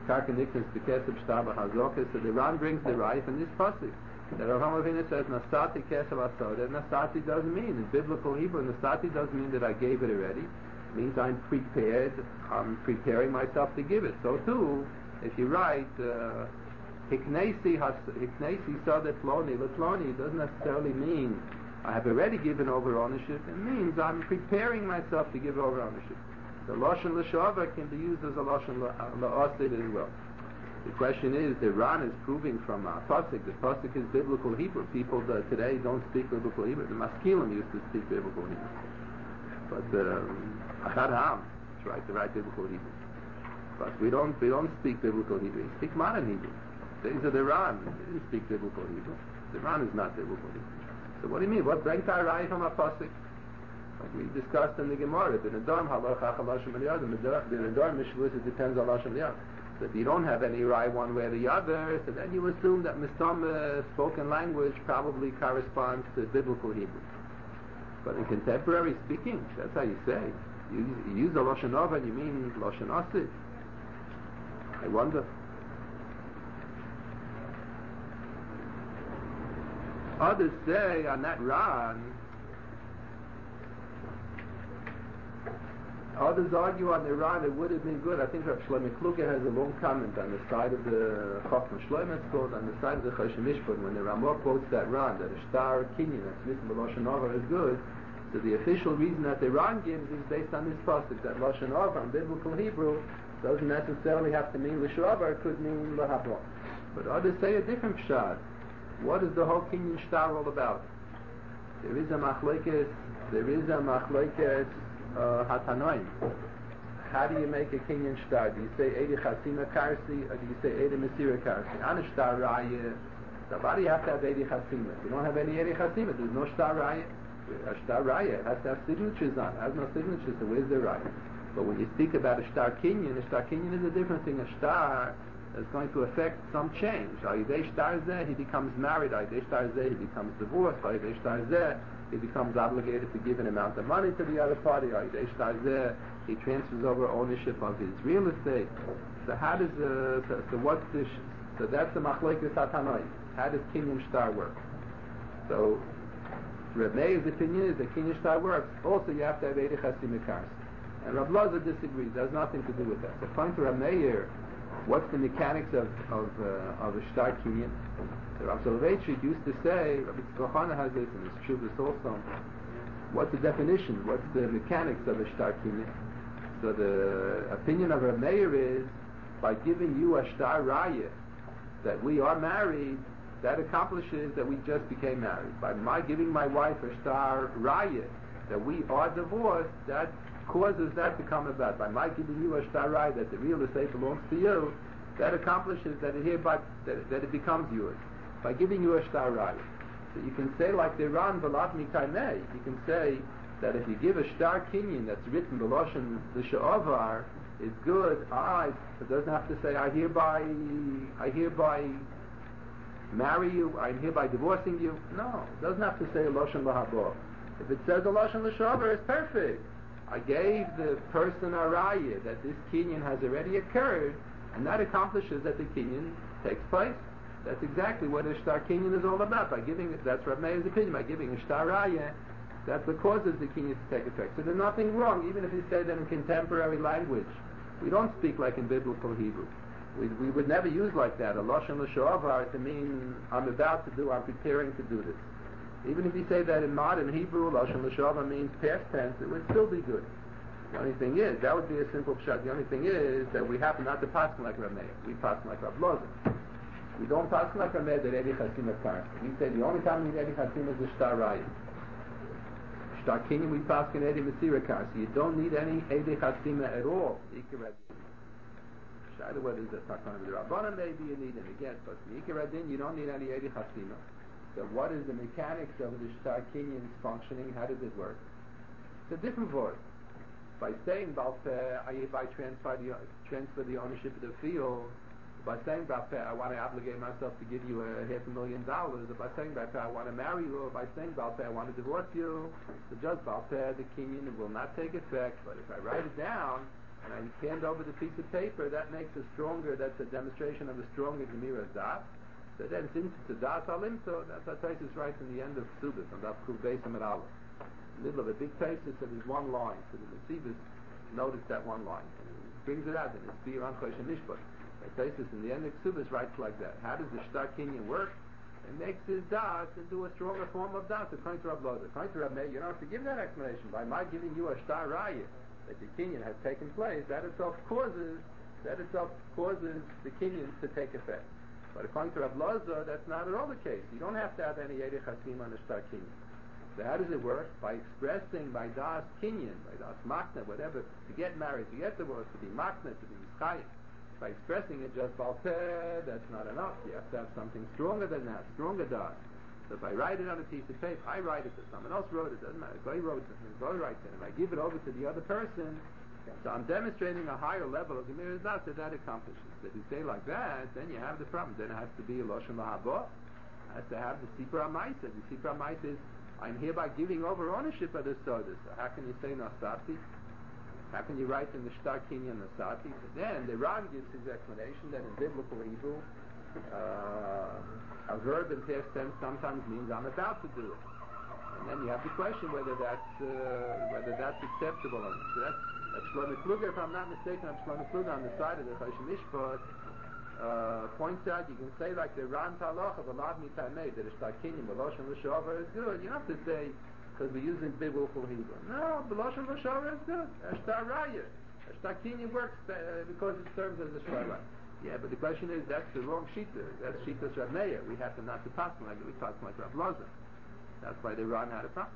Karka Niknas Bekesab Shtaba Hazokas. So the Ran brings the right from this pasuk. That Rav Hamavina says Nasati Kesab Asoda. Nasati doesn't mean in biblical Hebrew. Nasati doesn't mean that I gave it already. It means I'm prepared. I'm preparing myself to give it. So too, if you write Hiknesi Hiknesi Soda Ploni Leploni, it doesn't necessarily mean I have already given over ownership. It means I'm preparing myself to give over ownership. The Lashon L'Shava can be used as a Lashon L'Asid as well. The question is, the Ran is proving from a pasuk. The pasuk is biblical Hebrew. People that today don't speak biblical Hebrew. The Maskilim used to speak biblical Hebrew. But Achad Ham, that's right, to write biblical Hebrew. But we don't we don't speak biblical Hebrew. We speak modern Hebrew. These are the Ran. They didn't speak biblical Hebrew. The Ran is not biblical Hebrew. So what do you mean? What brings our Rai from a pasuk? Like we discussed in the Gemara, the Nedorm Halach HaLashon V'Liyadim, the Nedorm Mishvus, it depends on Lashon V'Liyadim. So if you don't have any Rai one way or the other, so then you assume that Mistam uh, spoken language probably corresponds to biblical Hebrew. But in contemporary speaking, that's how you say. You, you use a Lashon Hova and you mean Lashon Asid. I wonder. Others say on that Ran, others argue on the Ran it would have been good. I think Rav Shlomo Kluge has a long comment on the side of the Chacham Shlomo, it's called, on the side of the Choshen Mishpat, when the Ramah quotes that Ran, that a star kinyan that's written by Lashon Hova is good. So the official reason that the Ran gives is based on this pasuk, that Lashon Hova in biblical Hebrew doesn't necessarily have to mean L'Shava, it could mean L'Habra. But others say a different pshat. What is the whole kinyan star all about? There is a machlekes, there is a machlekes uh, hatanoim. How do you make a kinyan star? Do you say Eidi Chasima Karsi, or do you say Eidi Mesira Karsi? On a star raya, so why do you have to have Eidi Chasima? If you don't have any Eidi Chasima, there's no star raya. A star raya has to have signatures on it. It has no signatures, so where's the raya? But when you speak about a star kinyan, a star kinyan is a different thing. A star is going to affect some change. Ayidei Shtar Zeh, he becomes married. Ayidei Shtar Zeh, he becomes divorced. Ayidei Shtar Zeh, he becomes obligated to give an amount of money to the other party. Ayidei Shtar Zeh, he transfers over ownership of his real estate. So how does uh, so, so what's this? So that's the machlekes hatanoi. How does kinyan shtar work? So Reb Meir's opinion is that kinyan shtar works. Also, you have to have Eidi Chasima Karsi. And Rav Loza disagrees. It has nothing to do with that. So according to Reb Meir, what's the mechanics of of, uh, of a shtar kinyan? So Rav Soloveitchik used to say, Rabbi Tzvachana has this in his Chuvas also. What's the definition? What's the mechanics of a shtar kinyan? So the opinion of Reb Meir is, by giving you a shtar raya, that we are married, that accomplishes that we just became married. By my giving my wife a shtar raya, that we are divorced, that causes that to come about. By my giving you a shtar raya, that the real estate belongs to you, that accomplishes that it hereby that, that it becomes yours. By giving you a shtar raya. So you can say like the Ran V'lav Mikaimei, you can say that if you give a shtar kinyan that's written B'loshen the Sha'avar is good, I it doesn't have to say I hereby I hereby marry you, I'm hereby divorcing you. No, it doesn't have to say Loshen L'Habor. If it says a Loshen L'Shavar, it's perfect. I gave the person a raya that this kinyan has already occurred, and that accomplishes that the kinyan takes place. That's exactly what a shtar kinyan is all about. By giving it, that's Rav Meir's opinion. By giving a shtar raya, that's what causes the kinyan to take effect. So there's nothing wrong, even if you say that in contemporary language. We don't speak like in biblical Hebrew. We, we would never use like that, a Lashon L'Shavar, to mean I'm about to do, I'm preparing to do this. Even if you say that in modern Hebrew, Lashon L'Shavar means past tense, it would still be good. The only thing is, that would be a simple pshat. The only thing is that we happen not to pass like Rav Meir. We pass like Rav Loza. We don't pass like Rav Meir that Eidi Chasima Karsi. We say the only time we need Eidi Chasima is the Shtar Raya. Shtar Kinyan, we pass in Eidi Mesira Karsi. You don't need any Eidi Chasima at all. Shaila, whether it's a Takana with the Rabbanan, maybe you need it again, but Yikaradin, you don't need any Eidi Chasima. So what is the mechanics of the Shtar Kinyan's functioning? How does it work? It's a different voice. By saying Balpeh, I hereby transfer the, transfer the ownership of the field, by saying Balpeh, I want to obligate myself to give you a half a million dollars, or by saying Balpeh, I want to marry you, or by saying Balpeh, I want to divorce you, so just Balpeh, the Kinyan will not take effect, but if I write it down, and I hand over the piece of paper, that makes a stronger, that's a demonstration of a stronger Gemiras Das. So then it's into the Das Alimto, that's what Taisus writes in the end of Ksubis, on that Kuv Beis Amid Aleph. In the middle of a big Taisus, so there's one line, so the Mesivus notice that one line, and he brings it out, and it's Bi Ran Chosh Mishpat. Taisus in the end of Ksubis writes like that. How does the Shtar Kinyan work? It makes his Das into a stronger form of Das, according to Rav Loza. According to Rav Meir, you don't have to give that explanation. By my giving you a Shtar Raya, that the Kinyan has taken place, that itself causes, that itself causes the Kinyan to take effect. But according to Rav Loza, that's not at all the case. You don't have to have any Eidei Chasim on the Shtar Kinyan. So how does it work? By expressing by Das Kinyan, by Das Makna, whatever, to get married, to get divorced, to be Makna, to be Mischayim. By expressing it just Balpeh, that's not enough. You have to have something stronger than that, stronger Das. So if I write it on a piece of paper, I write it, or someone else wrote it, doesn't matter. Goy wrote it, Goy writes it, and I give it over to the other person, so I'm demonstrating a higher level of Gemiras Das that that accomplishes. If you say like that, then you have the problem. Then it has to be a Lashon Lahaba. It has to have the Sipur HaMaisa. The Sipur HaMaisa is, I'm hereby giving over ownership of the Sodas. So how can you say Nasati? How can you write in the Shtar Kinyan Nasati? So then the Ran gives his explanation that in biblical Hebrew, uh, a verb in past tense sometimes means I'm about to do it. And then you have the question whether that's uh, whether that's acceptable or not. So that's, that's Shlomo Kluger, if I'm not mistaken, I'm Shlomo Kluger on the side of the Chosh Mishpat, uh, points out you can say like the Ran Talach of Alad Mitamei, that a Shtar Kinyan, B'Loshen L'Shover is good. You don't have to say, because we're using biblical Hebrew. No, B'Loshen L'Shover is good. A Shtar Raya. A Shtar Kinyan works uh, because it serves as a Shtar Raya. Yeah, but the question is, that's the wrong Shita. That's Shita's Rav Meir. We happen not to pass like it. We pass like Rav Loza. That's why they run out of problem.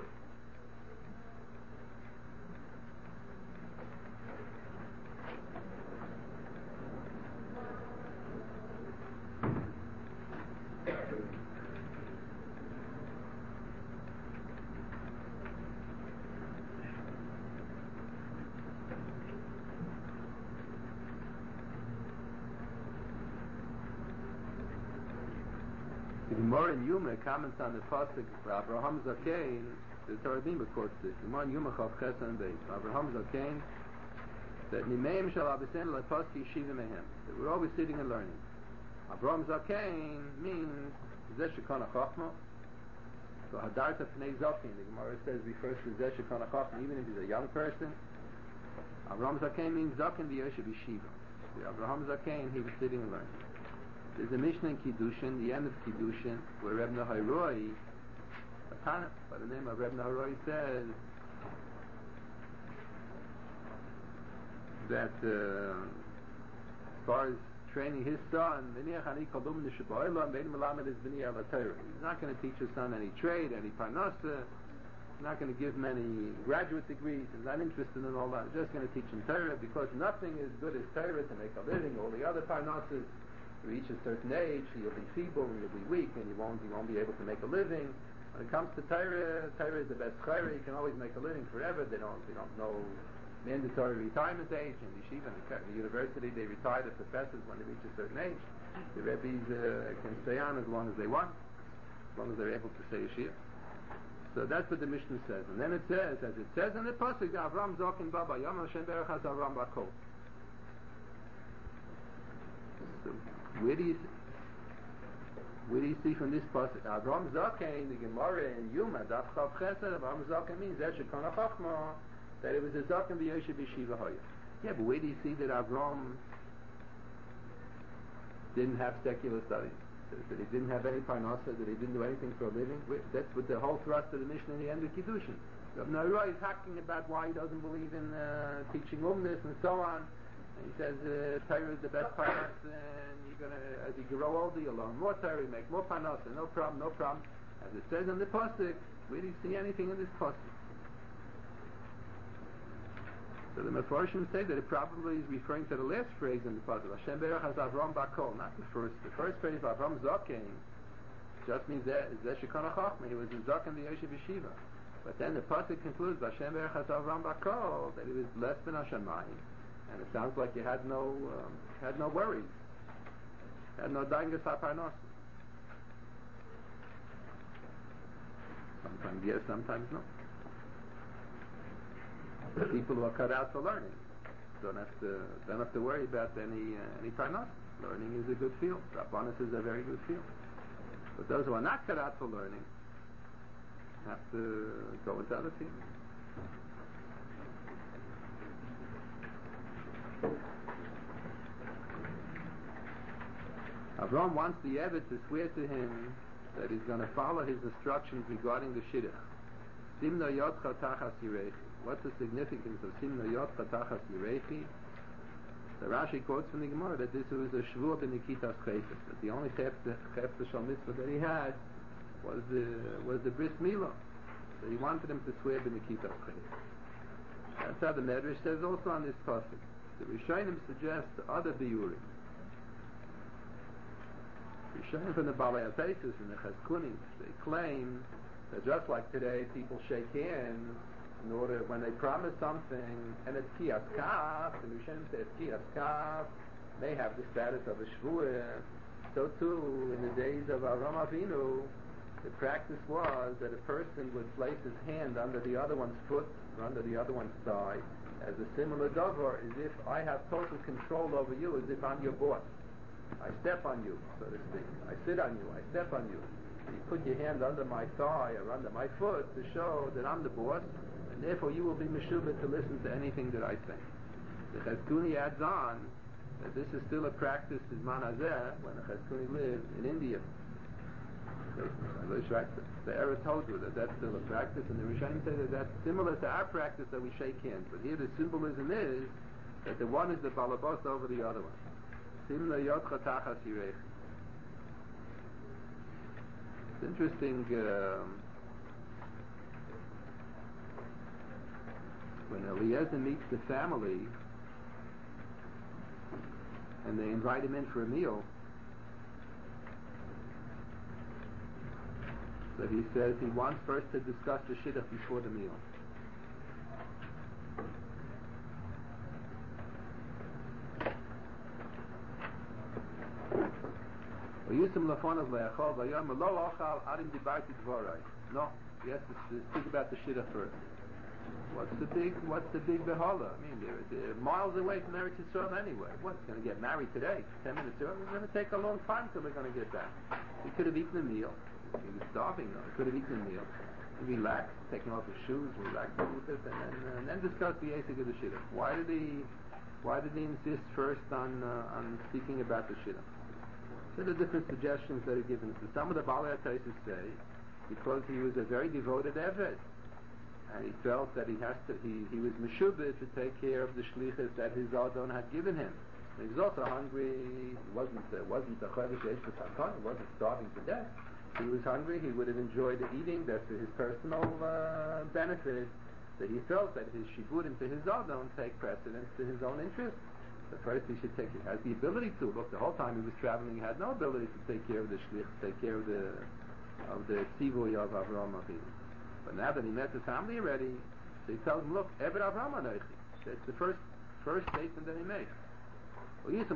The Gemara in Yuma comments on the pasuk Abraham Zakein. The Torah Bima quotes this. The Gemara in Yuma Chav Chesan Beis. Abraham Zakein that Nimeim Shal Abisen LePaski Shiva Mehem. That we're always sitting and learning. Abraham Zakein means Zeh Shekana Chachma. So Hadarta Pnei Zakein. The Gemara says refers to Zeh Shekana Chachma, even if he's a young person. Abraham Zakein means Zakein V'Yoshev Yeshiva. The Abraham Zakein, he was sitting and learning. There's a Mishnah in Kiddushin, the end of Kiddushin, where Reb Naharoi, a Tanakh by the name of Reb Naharoi, says that uh, as far as training his son, he's not going to teach his son any trade, any parnasa. He's not going to give him any graduate degrees. He's not interested in all that. He's just going to teach him Torah, because nothing is good as Torah to make a living. All the other parnasas, reach a certain age, you'll be feeble and you'll be weak, and you won't you won't be able to make a living. When it comes to Torah, Torah is the best chayra. You can always make a living forever. They don't they don't know mandatory retirement age. In yeshiva and the university, they retire the professors when they reach a certain age. The rebbes uh, can stay on as long as they want, as long as they're able to say yeshiva. So that's what the Mishnah says. And then it says, as it says in the pasuk, Avram Zokin Baba Yom Hashem Berach Has Avram Bakol. So where do you see, where do you see from this pasuk? Avram Zakein, the Gemara in Yuma, Daf Chav Chesed, Avram Zakein means that Shekana Chachma, that it was a Zakein V'Yoshev Yeshiva Hoya. Yeah, but where do you see that Avram didn't have secular studies? That he didn't have any parnasa, that he didn't do anything for a living? That's what the whole thrust of the Mishnah in the end of Kiddushin. Rav Nairoi is hacking about why he doesn't believe in uh, teaching umnis and so on. And he says uh, Torah is the best parnas, and you're gonna, as you grow older, you'll learn more Torah, you make more parnas, no problem, no problem. As it says in the pasuk, where do you see anything in this pasuk? So the Mefarshim say that it probably is referring to the last phrase in the pasuk. Hashem Berach Has Avram Bakol, not the first. The first phrase of Avram Zakein just means that Zeh Shekana Chachma. He was a Zakein V'Yoshev Yeshiva. But then the pasuk concludes Hashem Berach Has Avram Bakol, that he was less than Hashemayim. And it sounds like you had no um, had no worries, had no dangas haparnos. Sometimes yes, sometimes no. People who are cut out for learning. Don't have to don't have to worry about any uh, any parnas. Learning is a good field. Rabbanis is a very good field. But those who are not cut out for learning have to go into other fields. Avram wants the Eved to swear to him that he's going to follow his instructions regarding the Shidduch. Simna yotcha tachas yirechi. What's the significance of Simna yotcha tachas yirechi? The Rashi quotes from the Gemara that this was a shvur b'nikitas chayfetz, that the only chayfetz shal mitzvah that he had was the was the bris milah. So he wanted him to swear b'nikitas chayfetz. That's how the Medrash says also on this pasuk. The Rishonim suggest other biurim. Rishonim from the Balei HaTaisus and the Chazkunim, they claim that just like today people shake hands in order when they promise something, and it's kiyas kaf, and Rishonim say it's kiyas kaf, they have the status of a shvuah. So too, in the days of Avram Avinu, the practice was that a person would place his hand under the other one's foot or under the other one's thigh as a similar davar, as if I have total control over you, as if I'm your boss. I step on you, so to speak. I sit on you, I step on you. You put your hand under my thigh or under my foot to show that I'm the boss, and therefore you will be meshubah to listen to anything that I say. The Chazkuni adds on that this is still a practice in Man Hazeh, when the Chazkuni lived in India. The Eretz told you that that's still a practice, and the Rishonim say that that's similar to our practice that we shake hands. But here the symbolism is that the one is the balabos over the other one. Simna yotcha tachas yirechi. It's interesting um, when Eliezer meets the family and they invite him in for a meal, that he says he wants first to discuss the shidduch before the meal. No, he has to speak about the shidduch first. What's the big, what's the big behola? I mean, they're, they're miles away from Eretz Yisrael anyway. What's going to get married today? Ten minutes early? It's going to take a long time till they're going to get back. He could have eaten a meal. He was starving though. He could have eaten a meal. He relaxed, taking off his shoes, relaxed a little bit, and then, uh, and then discuss the basic of the shidduch. Why did he, why did he insist first on uh, on speaking about the shidduch? So there are different suggestions that are given. So some of the Balei HaTaisus say because he was a very devoted Eved, and he felt that he has to, he, he was meshubed to take care of the shlichus that his Adon had given him. And he was also hungry. He wasn't uh, wasn't a chodesh eish b'tarkon. He wasn't starving to death. He was hungry. He would have enjoyed the eating. That's for his personal uh, benefit. So he felt that his shiburim to his Adon take precedence to his own interest. So first he should take. He has the ability to. Look, the whole time he was traveling, he had no ability to take care of the shlich, take care of the of the tzivuy of Avraham Avinu. But now that he met the family already, so he tells them, look, Eved Avraham Anochi. That's the first first statement that he makes. So the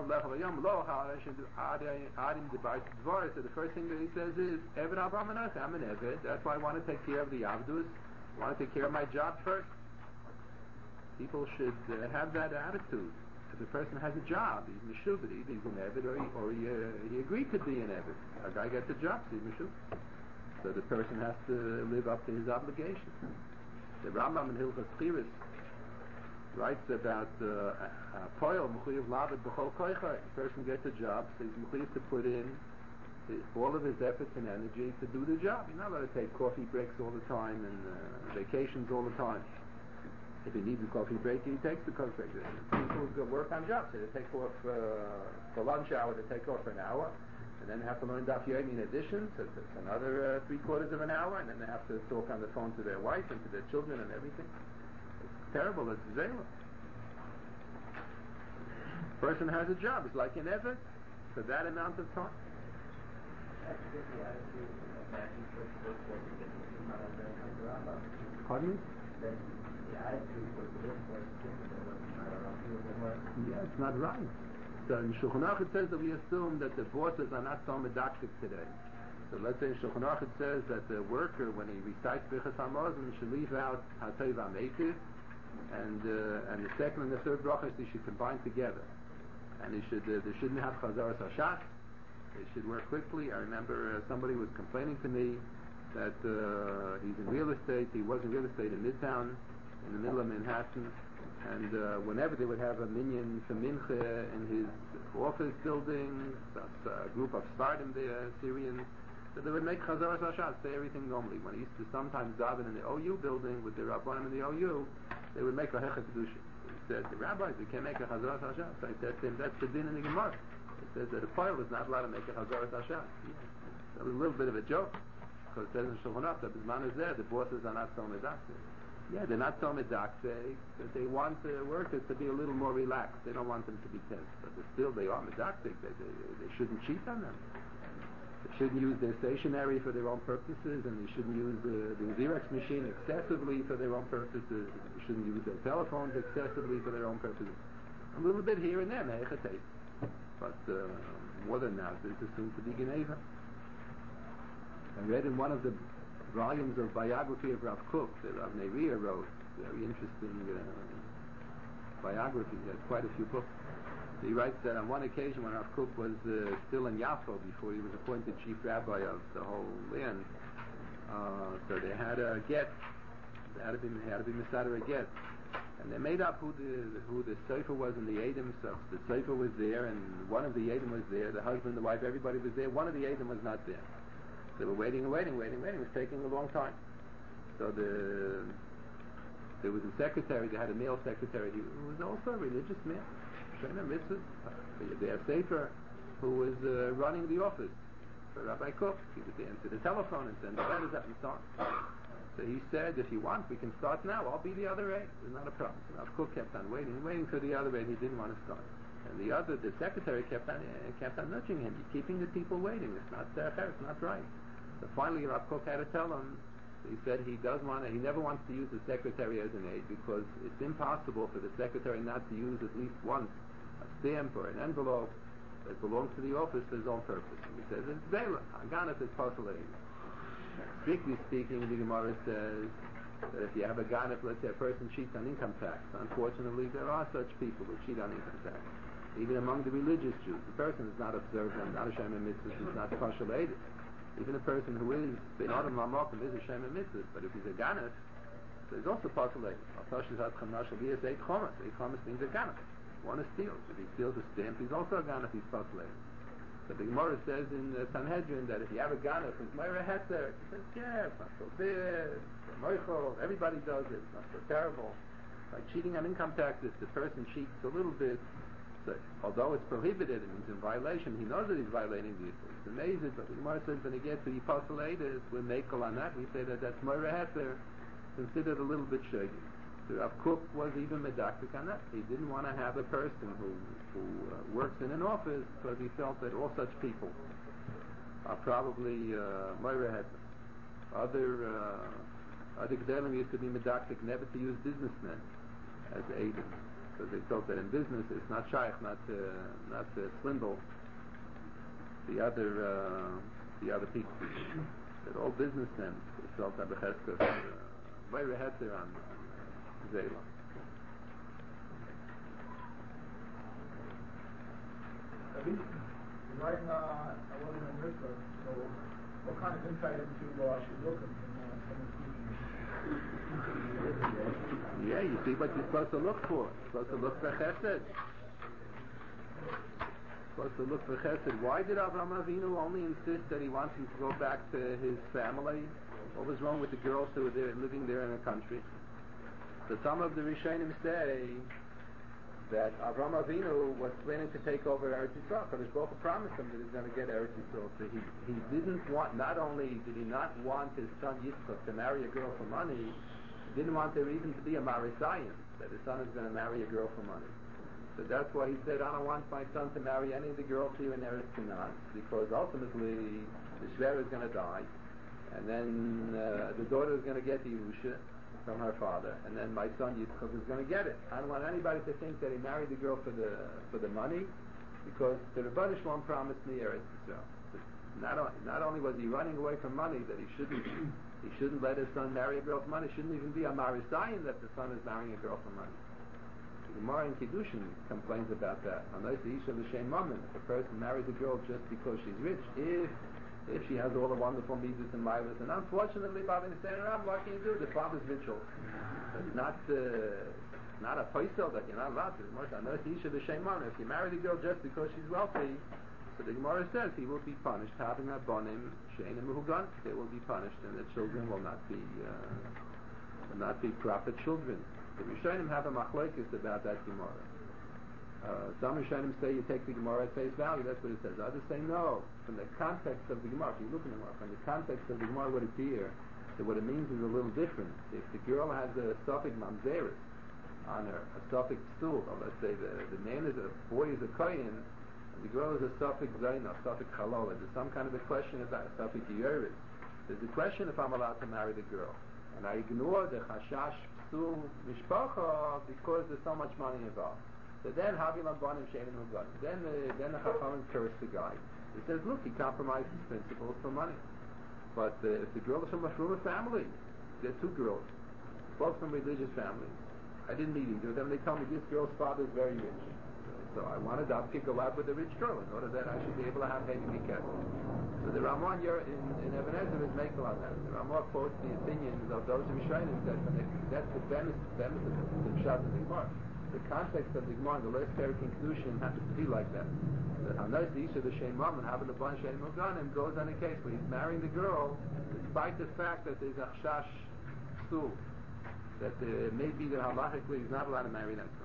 first thing that he says is, Eved Avraham Anochi, I'm an Eved, that's why I want to take care of the Avdus, I want to take care of my job first. People should uh, have that attitude. If a person has a job, he's meshubed, either he's an Eved or he, or he, uh, he agreed to be an Eved. A guy gets a job, so he's meshubed. So the person has to live up to his obligation. The Rambam in Hilchos Chiris writes about Poyel Mechuyev Lavid B'chol Koichai. A person gets a job, so he's mechuyev to put in his, all of his efforts and energy to do the job. He's not allowed to take coffee breaks all the time and uh, vacations all the time. If he needs a coffee break, he takes the coffee break. People go work on jobs, so they take off uh, for lunch hour, they take off for an hour, and then they have to learn Daf Yomi in addition, so it's another uh, three quarters of an hour, and then they have to talk on the phone to their wife and to their children and everything. It's terrible, it's zayla. Person has a job, it's like an Eved for that amount of time. Pardon me? Yeah, it's not right. So in Shulchan Aruch it says that we assume that the bosses are not so medactic today. So let's say in Shulchan Aruch it says that the worker, when he recites Birchas Hamazon, should leave out Hatov HaMeitiv, and uh, and the second and the third brachas they should combine together, and they should uh, they shouldn't have chazaras hashat. They should work quickly. I remember uh, somebody was complaining to me that uh, he's in real estate. He was in real estate in Midtown, in the middle of Manhattan, and uh, whenever they would have a minyan for mincha in his office building, a group of Sardim there, Syrians, so they would make chazaras hashat, say everything normally. When he used to sometimes daven in the O U building with the rabbanim in the O U, they would make a hechah kedusha. He said, the rabbis, they can't make a chazaras hashat. So I said to him, that's the din in the Gemara. It says that a poil is not allowed to make a chazaras hashat. That was a little bit of a joke, because it says in Shulchan Aruch that Bisman is there, the bosses are not so medakse. Yeah, they're not so medakse, but they want the workers to be a little more relaxed. They don't want them to be tense, but still they are medakse. They, they, they shouldn't cheat on them. They shouldn't use their stationery for their own purposes, and they shouldn't use the, the Xerox machine excessively for their own purposes. They shouldn't use their telephones excessively for their own purposes. A little bit here and there, me'echatet. But uh, more than that, this is soon to be Geneva. I read in one of the volumes of biography of Rav Kook that Rav Neriah wrote, very interesting uh, biography. He has quite a few books. He writes that on one occasion when Rav Kook was uh, still in Yaffo, before he was appointed chief rabbi of the whole land, uh, so they had a get. They had to be, they had to be Mesader a get. And they made up who the who the Sefer was in the Edom. So the Sefer was there, and one of the Edom was there. The husband, the wife, everybody was there. One of the Edom was not there. They were waiting and waiting, waiting, waiting. It was taking a long time. So the there was a secretary. They had a male secretary. He was also a religious man, Shemem Mitzvah. Their Sefer, who was uh, running the office for Rabbi Kook. He would answer the telephone and send the letters up and so on. So he said, if you want, we can start now. I'll be the other aide. There's not a problem. So Rav Kook kept on waiting, waiting for the other aide. He didn't want to start. And the other, the secretary kept on, uh, kept on nudging him. You're keeping the people waiting. It's not uh, fair. It's not right. So finally, Rav Kook had to tell him. He said he does want to, he never wants to use the secretary as an aide because it's impossible for the secretary not to use at least once a stamp or an envelope that belongs to the office for his own purpose. And he says, it's Zela. Haganah is partial aide. Strictly speaking, the Gemara says that if you have a ganef, let's say a person cheats on income tax. Unfortunately, there are such people who cheat on income tax. Even among the religious Jews, the person is not observant, not a Shema Mitzvah, is not partial aid. Even a person who is Ben Adam Lamokim is a Shema Mitzvah, but if he's a ganef, there's also partial aid. Al-Tosh is Ad-Chamnash Al-Biyas Eid Chomas. Eid Chomas means a ganef. One is steals. If he steals a stamp, he's also a ganef, he's partial aid. So the Gemara says in uh, Sanhedrin that if you have a ganef who's Meira Hetzer, he says, yeah, it's not so bad, it's everybody does it, it's not so terrible. By cheating on income taxes, the person cheats a little bit, so although it's prohibited and he's in violation, he knows that he's violating the issue. It's amazing, but the Gemara says when he gets to the apostle Eides, we make on that, we say that that's Meira Hetzer, considered a little bit shady. So Rav Kook was even medaktik on that. He didn't want to have a person who who uh, works in an office because he felt that all such people are probably Meira Hetzer. Other uh, other G'delim used to be medaktik never to use businessmen as aides because they felt that in business it's not shaykh, not uh, not uh, swindle the other uh, the other people. That all businessmen they felt that becheskos Meira Hetzer on. on Zayla. Right now, I wasn't in Mitzvah, so what kind of insight into uh, Shidduchim from uh, Yeah, you see what you're supposed to look for. You're supposed to look for Chesed. You're supposed to look for Chesed. Why did Avraham Avinu only insist that he wants him to go back to his family? What was wrong with the girls who were there living there in the country? So some of the Rishonim say that Avraham Avinu was planning to take over Eretz Yisrael. Because Baruch Hu promised him that he's going to get Eretz Yisrael. So he, he didn't want, not only did he not want his son Yitzchak to marry a girl for money, he didn't want there even to be a Marisayan, that his son is going to marry a girl for money. So that's why he said, I don't want my son to marry any of the girls here in Eretz Canaan, because ultimately the Shver is going to die, and then uh, the daughter is going to get the Yerusha from her father, and then my son Yitzchak is going to get it. I don't want anybody to think that he married the girl for the for the money, because the Rebbeinu Shalom promised me Eretz Yisrael. Not only, not only was he running away from money that he shouldn't, He shouldn't let his son marry a girl for money. It shouldn't even be a Marisayan that the son is marrying a girl for money. The Gemara in Kiddushin complains about that. If a person marries a girl just because she's rich, if if she has all the wonderful midas and milas, and unfortunately, Baba is saying, what can you do? The father's rich also. It's not uh, not a faisal that you're not allowed to. If you marry the girl just because she's wealthy, so the Gemara says he will be punished. Having a bonim, shein and muhugan, they will be punished, and the children will not be uh, will not be proper children. The Rishonim have a machlokes about that Gemara. Uh, some Rishonim say you take the Gemara at face value, that's what it says. Others say no. From the context of the Gemara, if you look in the Gemara, from the context of the Gemara, what it's here, that what it means is a little different. If the girl has a suffix mamzeris on her, a suffix stool, or let's say the, the man is a boy is a kohen, and the girl is a suffix zaina, a suffix halal, there's some kind of a question about a suffix yeris. There's a question if I'm allowed to marry the girl. And I ignore the chashash psul mishpacha because there's so much money involved. So then Havilam Banim Shein and Hugan. Then the then the Chachamim curse the guy. He says, look, he compromised his principles for money. But uh, if the girl is from a from a family, there are two girls, both from religious families. I didn't meet either of them. They told me this girl's father is very rich. So I wanted to go out with a rich girl in order that I should be able to have Hedi Miketz. So the Ramon here in, in Even Ezer is making on that. The Ramon quotes the opinions of those Rishonim that that's the benefit of the Pshat of the Gemara. The context of the Gemara, the last parak in Kedushin happens to be like that. That Hanas the Isha the Shem Mom and having the Ban Shem Moganim goes on a case where he's marrying the girl despite the fact that there's a Chash Psul. That uh, maybe that halachically he's not allowed to marry that girl.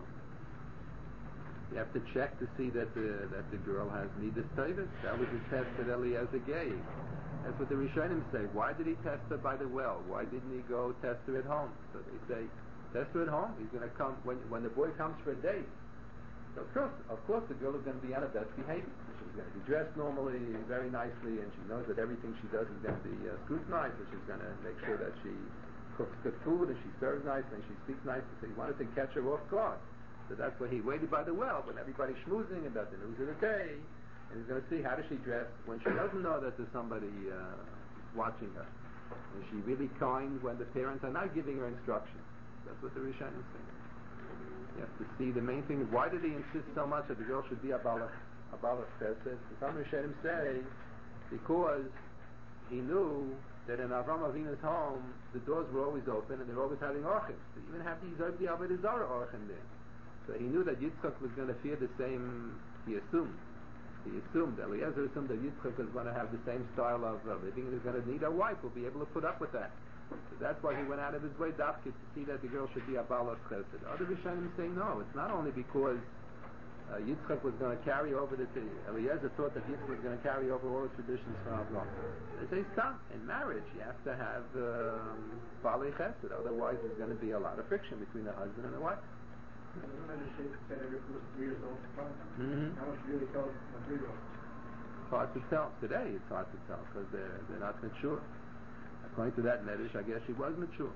You have to check to see that the that the girl has midas tayvus. That was the test that Eliezer gave. That's what the Rishonim say. Why did he test her by the well? Why didn't he go test her at home? So they say, test her at home. He's going to come when when the boy comes for a date. So of course, of course, the girl is going to be on her best behavior. She's going to be dressed normally, very nicely, and she knows that everything she does is going to be uh, scrutinized. So she's going to make sure that she cooks good food and she serves nice and she speaks nicely. So he wanted to catch her off guard. So that's why he waited by the well when everybody's schmoozing about the news of the day, and he's going to see how does she dress when she doesn't know that there's somebody uh, watching her. Is she really kind when the parents are not giving her instructions? That's what the Rishonim say. You have to see the main thing is why did he insist so much that the girl should be a balach a balach chesed? Some Rishonim say because he knew that in Avram Avinu's home the doors were always open and they're always having orchim. They even have these the Avodah Zarah orchim there. So he knew that Yitzchak was going to fear the same, he assumed. He assumed, Eliezer assumed that Yitzchak was going to have the same style of uh, living and he's going to need a wife who will be able to put up with that. So that's why he went out of his way, Dafke, to see that the girl should be a Baal of Chesed. Other Rishonim say no, it's not only because uh, Yitzchak was going to carry over the, Eliezer thought that Yitzchak was going to carry over all the traditions from Avram. They say stop, in marriage you have to have um, Baal Chesed, otherwise there's going to be a lot of friction between the husband and the wife. Doesn't matter if she said every three years old, fine. Mm-hmm. How much really tells a three-year-old? It's hard to tell. Today it's hard to tell because they're, they're not mature. According to that medrash, I guess she was mature.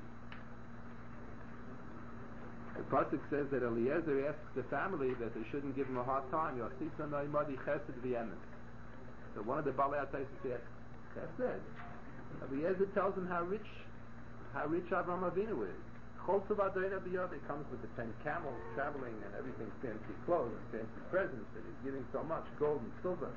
The pasuk says that Eliezer asks the family that they shouldn't give him a hard time. So one of the Balei HaTaisus asks, Chesed. Eliezer tells him how rich, how rich Avram Avinu is. He comes with the ten camels traveling and everything, fancy clothes and fancy presents, and he's giving so much gold and silver.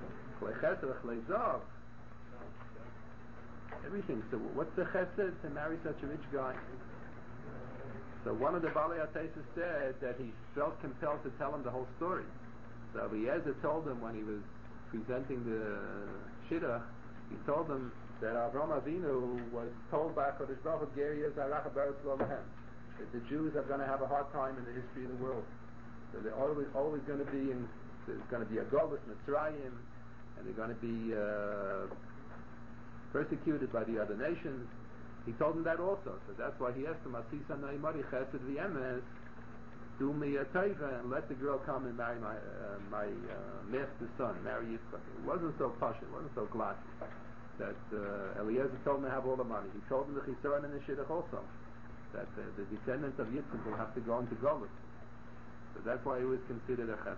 Everything. So what's the chesed to marry such a rich guy? So one of the Balei HaTaisus said that he felt compelled to tell him the whole story. So Eliezer told him when he was presenting the Shidduch, he told him that Avram Avinu was told by HaKadosh Baruch Hu, that the Jews are going to have a hard time in the history of the world. So they're always always going to be in, there's going to be a Golus Mitzrayim, and they're going to be uh, persecuted by the other nations. He told him that also. So that's why he asked him, Asisa Naimari Chesed V'yemes, do me a taiva and let the girl come and marry my uh, my uh, master's son, marry Yitzchak. It wasn't so posh, it wasn't so glossy. That uh, Eliezer told him to have all the money. He told him the Chisaron and the Shidduch also. That uh, the descendants of Yitzchak will have to go into Golus. So that's why it was considered a chesed.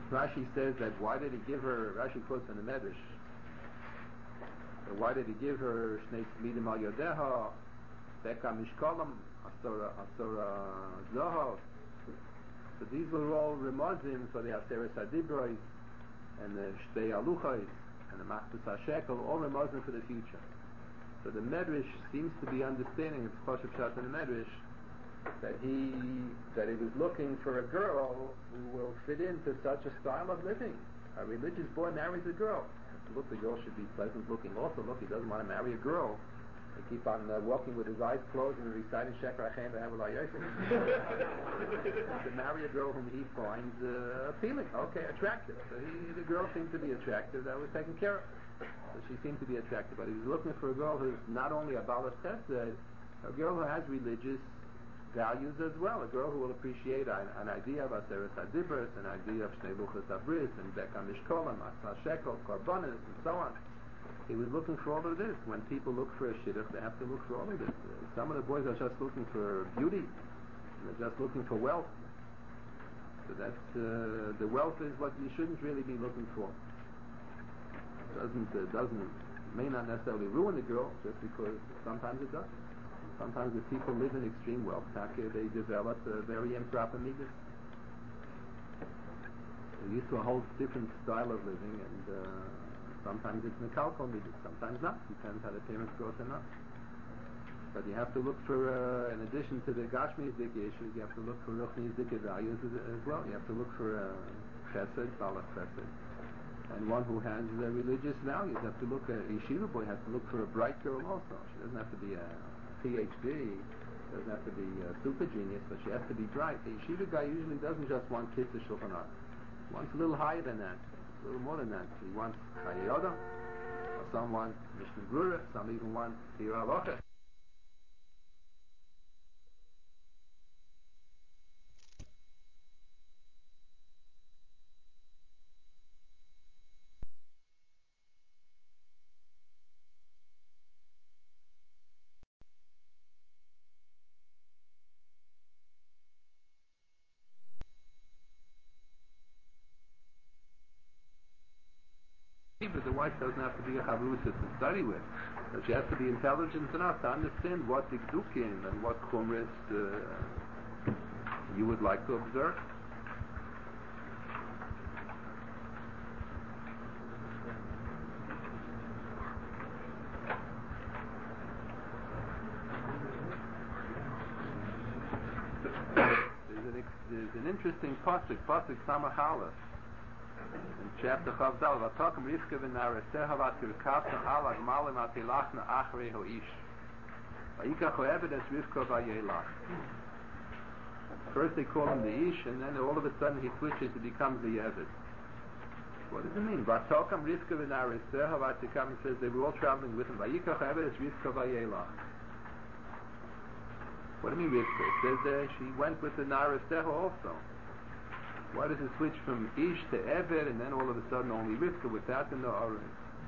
Rashi says that why did he give her, Rashi quotes in the Medrash, that why did he give her Shnei Tzmidim al Yodeha, Beka Mishkolam, Asora, Asora Zohov. So these were all remozim for the Aseres HaDibros, and the Shtei Aluchos, and the Machtus HaShekel, all remozim for the future. So the Medrash seems to be understanding, it's Choshev Pshat in the Medrash, that he that he was looking for a girl who will fit into such a style of living. A religious boy marries a girl. Look, the girl should be pleasant looking also. Look, he doesn't want to marry a girl. They keep on uh, walking with his eyes closed and reciting Sheker Hashem V'Havul Yosef. To marry a girl whom he finds uh, appealing, okay, attractive. So he, the girl seemed to be attractive. That was taken care of. So she seemed to be attractive. But he was looking for a girl who's not only a Balas Chesed, a girl who has religious values as well. A girl who will appreciate an, an idea of Aseres HaDibros, an idea of Shnei Luchos Abris, and Beka Mishkolam, Asal Shekel, Korbanos, and so on. He was looking for all of this. When people look for a shidduch, they have to look for all of this. Uh, some of the boys are just looking for beauty, and they're just looking for wealth. So that's, uh, the wealth is what you shouldn't really be looking for. It doesn't, uh, doesn't, may not necessarily ruin the girl, just because sometimes it does. Sometimes if people live in extreme wealth, they develop a very improper midas. They're used to a whole different style of living, and uh, sometimes it's mekalkal midas, sometimes not. Depends how the parents grow up. But you have to look for, uh, in addition to the Gashmi Zikya issues, you have to look for Ruchni Zikya values as, as well. You have to look for uh, Chesed, Balach Chesed, and one who has uh, religious values. You have to look at a yeshiva boy has to look for a bright girl also. She doesn't have to be a P H D, doesn't have to be a super genius, but she has to be bright. The yeshiva guy usually doesn't just want kids to Shulchan Aruch. He wants a little higher than that, a little more than that. He wants Chayoda, or some want Mishnah Brura, some even want Tira Alocha. But the wife doesn't have to be a chavrusa to study with. But she has to be intelligent enough to understand what dikdukim and what chumris uh, you would like to observe. There's an, ex- there's an interesting pasuk, pasuk Samachala. In chapter Chavdal, Vatakum Rivka v'nareseha v'tirkafta ala gmalim atilachna achrei ho'ish. Vayikach ho'eved es Rivka v'yelach. First they call him the Ish, and then all of a sudden he switches, he becomes the Eved. What does it mean? Vatakum Rivka v'nareseha v'tirkafta, says they were all traveling with him. Vayikach ho'eved es Rivka v'yelach. What do you mean Rivka? It says there she went with the Nareseha also. Why does it switch from Ish to Eved, and then all of a sudden only Rivka without the Na'arim?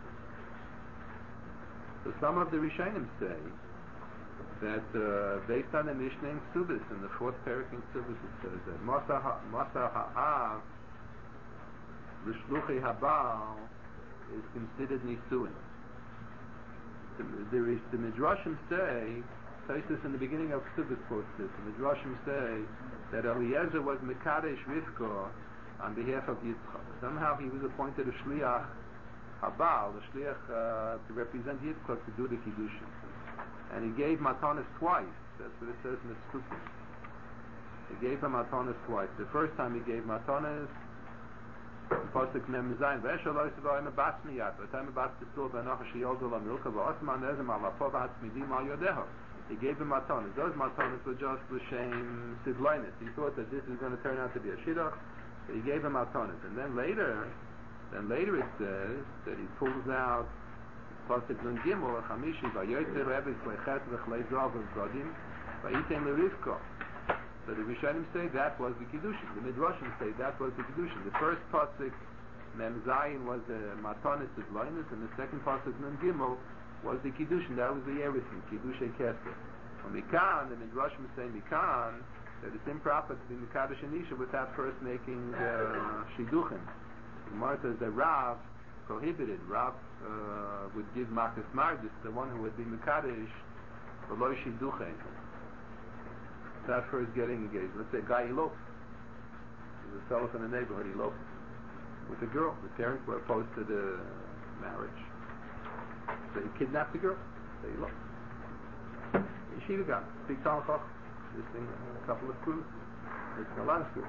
So some of the Rishonim say that uh, based on the Mishnah in Ksubis, in the fourth parak in Ksubis, it says that Masa Ha'av L'shluchi Habal is considered Nisuin. The, the, the Midrashim say, Taisus in the beginning of Ksubis quotes this, the Midrashim say that Eliezer was Mekadesh Rivka on behalf of Yitzchak. Somehow he was appointed a Shliach Habal, the Shliach uh, to represent Yitzchak to do the Kiddushin. And he gave Matanis twice. That's what it says in the Sukkim. He gave him Matanis twice. The first time he gave Matanis, Pasuk Mem Zayin, V'eshaloi S'vayim Abbas Miyat, V'atayim Abbas T'sul V'anocha Sheyodol Amilka, V'osman Ezem Al V'apov Ha'atzmidim Al Yodeho. He gave him matanis. Those matanis were just l'shem sidlainis. He thought that this is going to turn out to be a shidduch, but he gave him matanis. And then later, then later it says that he pulls out pasuk nun gimel chamishi v'yoyter reves v'chet v'chlei zav v'godim v'yitem l'rivka. So the Rishonim say that was the kiddushin. The Midrashim say that was the kiddushin. The first pasuk Mem Zayin was the matanis sidlainis, and the second pasuk nun gimel was the Kiddushin. That was the everything, Kiddushay Kesef. From Mikan, the Midrashim say Mikan, that it's improper to be Mekadosh an Isha without first making uh, Shidduchim. The Gemara says that Rav prohibited. Rav uh, would give Makas Mardis, the one who would be Mekadosh, below Shidduchim, without first getting engaged. Let's say a guy eloped. There's a fellow from the neighborhood eloped with a girl. The parents were opposed to the marriage. So he kidnapped the girl. They eloped. Yeshiva got big Talmud Chacham. This thing, a couple of screws. It's a lot of screws.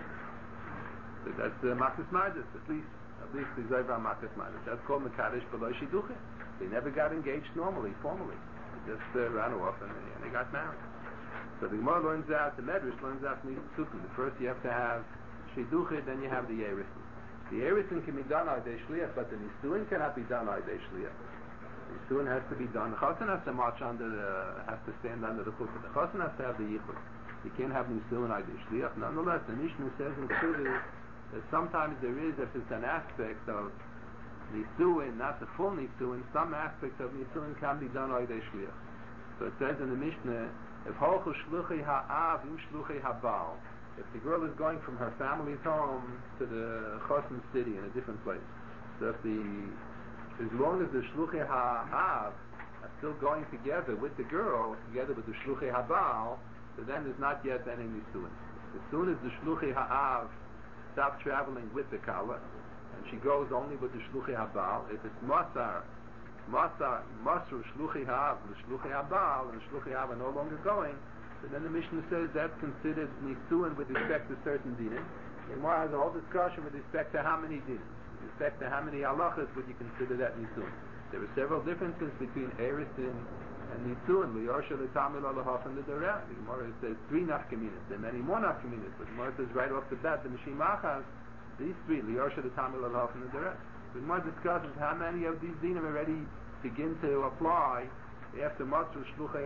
So that's uh, Makas Mardis, at least. At least the Zayvra Makas Mardis. That's called Mekadosh below Shidduchim. They never got engaged normally, formally. They just uh, ran off and they, and they got married. So the Gemara learns out, the Medrash learns out from these Sukkim. The first you have to have Shidduchim, then you have the Erusin. The Erusin can be done on Day Shliach, but the Nisuin cannot be done on Day Shliach. The Nisuin has to be done. The Chassan has to march under the, has to stand under the Chuppah. The Chassan has to have the Yichud. You can't have Nisuin on Day Shliach. Nonetheless, the Mishnah says in Chuvah that sometimes there is, if it's an aspect of Nisuin, not the full Nisuin, some aspects of Nisuin can be done on Day Shliach. So it says in the Mishnah, if Holchu Shluchi Ha'av Im Shluchi Ha'bal, if the girl is going from her family's home to the Chosn city in a different place, so if the, as long as the Shluchi Ha'av are still going together with the girl, together with the Shluchi Ha'bal, so then there's not yet any Nisuin. As soon as the Shluchi Ha'av stops traveling with the Kala, and she goes only with the Shluchi Ha'bal, if it's Masar, Masar, Masru Shluchi Ha'av, the Shluchi Ha'bal, and the Shluchi Ha'av are no longer going, so then the Mishnah says that's considered Nisuin with respect to certain dinim. The Gemara has a whole discussion with respect to how many dinim. With respect to how many halachas would you consider that Nisuin. There are several differences between Erusin and Nisuin. Liyarsha l'tamil alahof and the Dorah. The Gemara says three nafkaminas. There are many more nafkaminas, but the Gemara says right off the bat, the Mishimachas, these three, Liyarsha l'tamil alahof and the Dorah. The Gemara discusses how many of these dinim already begin to apply after Matzah Shluchei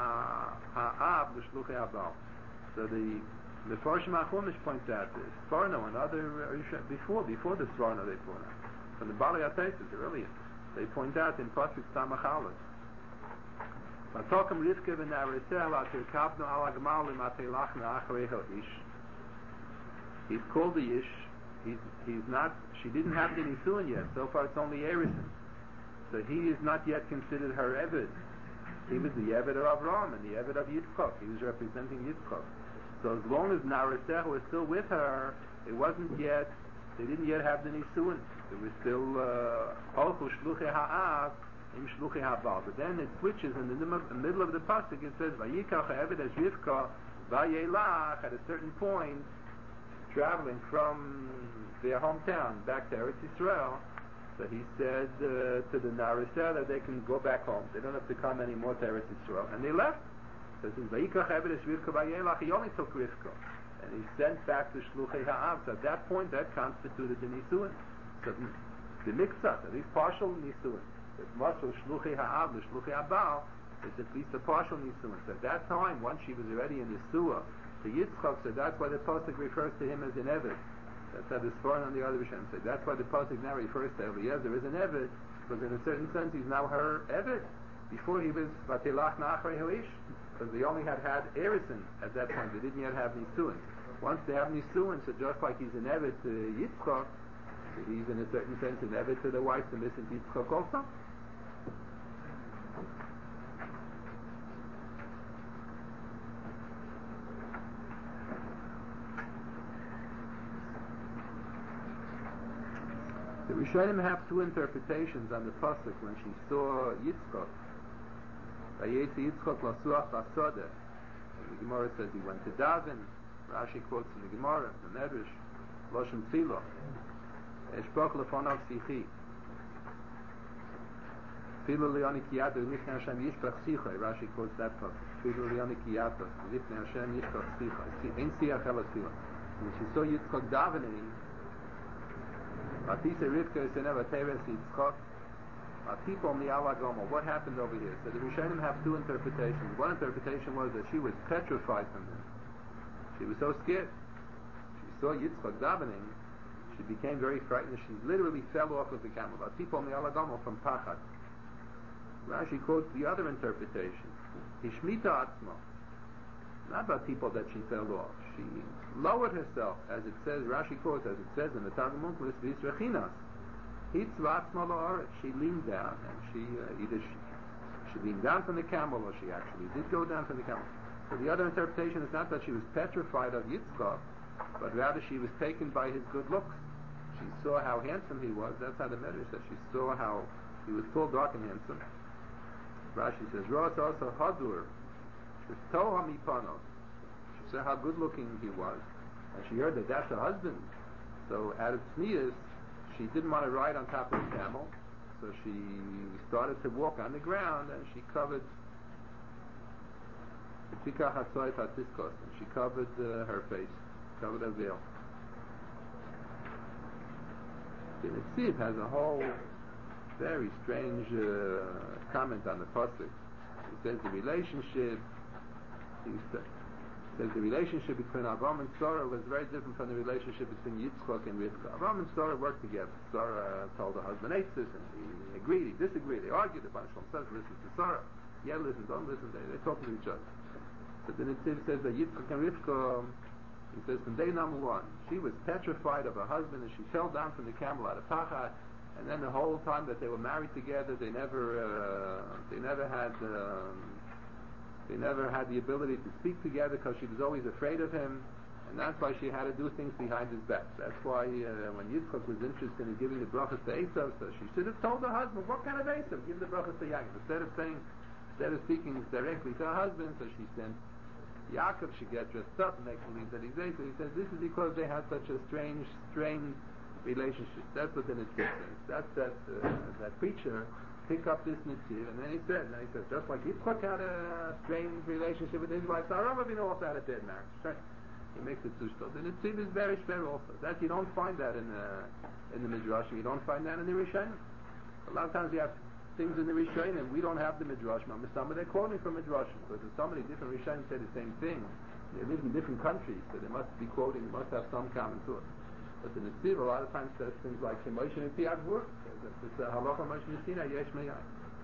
Ha'av, the Shluchei Ha'bal. So the the Farshim HaChumash points out this. Sforno and other, uh, before, before the Sforno they point out. From the Bali HaTeisus, the earliest, they point out in Pasuk Samach Aleph. V'tokam Rivka v'na'ariseh la'tirkavnu ala g'mal l'matelachna acharei ha'Ish. He's called the Ish. He's, he's not, she didn't have the Nisuin yet. So far it's only Erusin. So he is not yet considered her Eved. He was the Eved of Avraham and the Eved of Yitzchak. He was representing Yitzchak. So as long as Narasech was still with her, it wasn't yet, they didn't yet have the Nisuin. It was still Holchu Shluchei Ha'av Im Shluchei Ha'bal. But then it switches in the middle of the pasuk. It says Vayikach Eved as Rivka Vayelach at a certain point, traveling from their hometown back to Eretz Yisrael. So he said uh, to the Naraseh that they can go back home. They don't have to come anymore to Eretz Yisrael. And they left. So it says, Vayikach Eved es Rivka Vayelach, he only took Rivka. And he sent back the Shluchei Ha'av. So at that point, that constituted the Nisuin. So the mix-up, at least partial Nisuin. The Masal Shluchei Ha'av, the Shluchei Ha'bal, is at least a partial Nisuin. So at that time, once she was already in the Suah to Yitzchak, so that's why the Pasuk refers to him as an Eved. That's how the Sforan on the other Hashem said. That's why the Pasuk now refers to Eliezer as an Eved, because in a certain sense he's now her Eved. Before he was Vatelach Nachrei Hoish, because they only had had Erusin at that point. They didn't yet have Nisuin. Once they have Nisuin, so just like he's an Eved to Yitzchak, he's in a certain sense an Eved to the wife, the missing Yitzchak also. The Rishonim have two interpretations on the pasuk when she saw Yitzchak. Vayetzi Yitzchak lasuach basada. The Gemara says he went to daven. Rashi quotes in the Gemara, the Medrash, Loshem Tzilo. Eshpok lefonav sichi. Filu lioni kiyato lifnei Hashem yishpach sichai. Rashi quotes that pasuk. Filu lioni kiyato lifnei Hashem yishpach sichai. Ein siach ela tefillah. When she saw Yitzchak davening, Matisa Rivka is never Teres Yitzchak. Matipol Mi'ala Gomo. What happened over here? So the Rishonim have two interpretations. One interpretation was that she was petrified from him. She was so scared. She saw Yitzchak davening. She became very frightened. She literally fell off of the camel. Matipol Mi'ala Gomo from Pachad. Rashi quotes the other interpretation. Hishmita Atzma. not about people that she fell off. She lowered herself, as it says, Rashi quotes, as it says in the Targum Onkelos, V'isrechinas. She leaned down, and she uh, either she, she leaned down from the camel, or she actually did go down from the camel. So the other interpretation is not that she was petrified of Yitzchak, but rather she was taken by his good looks. She saw how handsome he was. That's how the Medrash says. She saw how he was tall, dark, and handsome. Rashi says, Rosh also Hadur, Toha Mipanos. She saw how good looking he was, and she heard that that's her husband. So out of tznius, she didn't want to ride on top of the camel, so she started to walk on the ground, and she covered and she covered uh, her face, covered her veil. The Netziv has a whole very strange uh, comment on the pasuk. He says the relationship. He says the relationship between Avram and Sarah was very different from the relationship between Yitzchak and Rivka. Avram and Sarah worked together. Sarah told her husband Eitzis, and he agreed, he disagreed, they argued. The Baruch Shalom says, listen to Sarah. Yeah, listen, don't listen. They, they're talking to each other. But the Netziv says that Yitzchak and Rivka, he says from day number one, she was petrified of her husband, and she fell down from the camel out of pachad. And then the whole time that they were married together, they never, uh, they never had. Um, They never had the ability to speak together because she was always afraid of him, and that's why she had to do things behind his back. That's why uh, when Yitzchak was interested in giving the brachas to Esav, so she should have told her husband, what kind of Esav? Give the brachas to Yaakov. Instead of saying, instead of speaking directly to her husband, so she sent Yaakov should get dressed up and make believe that he's Esav. He says this is because they had such a strange, strained relationship. That's what the Netziv says. That's that, uh, that preacher pick up this Netziv, and then he said, and then he says, just like Yitzchak had a strange relationship with his wife, Sarah Avinu also had a dead marriage. Right? He makes it tushtos. The Netziv is very spare also. That you don't find that in the in the Midrash. You don't find that in the Rishonim. A lot of times you have things in the Rishonim. We don't have the Midrash. Some of they're quoting from Midrash because there's so many different Rishonim say the same thing. They live in different countries, so they must be quoting. They must have some common source. But the Netziv a lot of times says things like Moshe and Piagvur. It's a halacha Moshe Messina Yesh Meyai.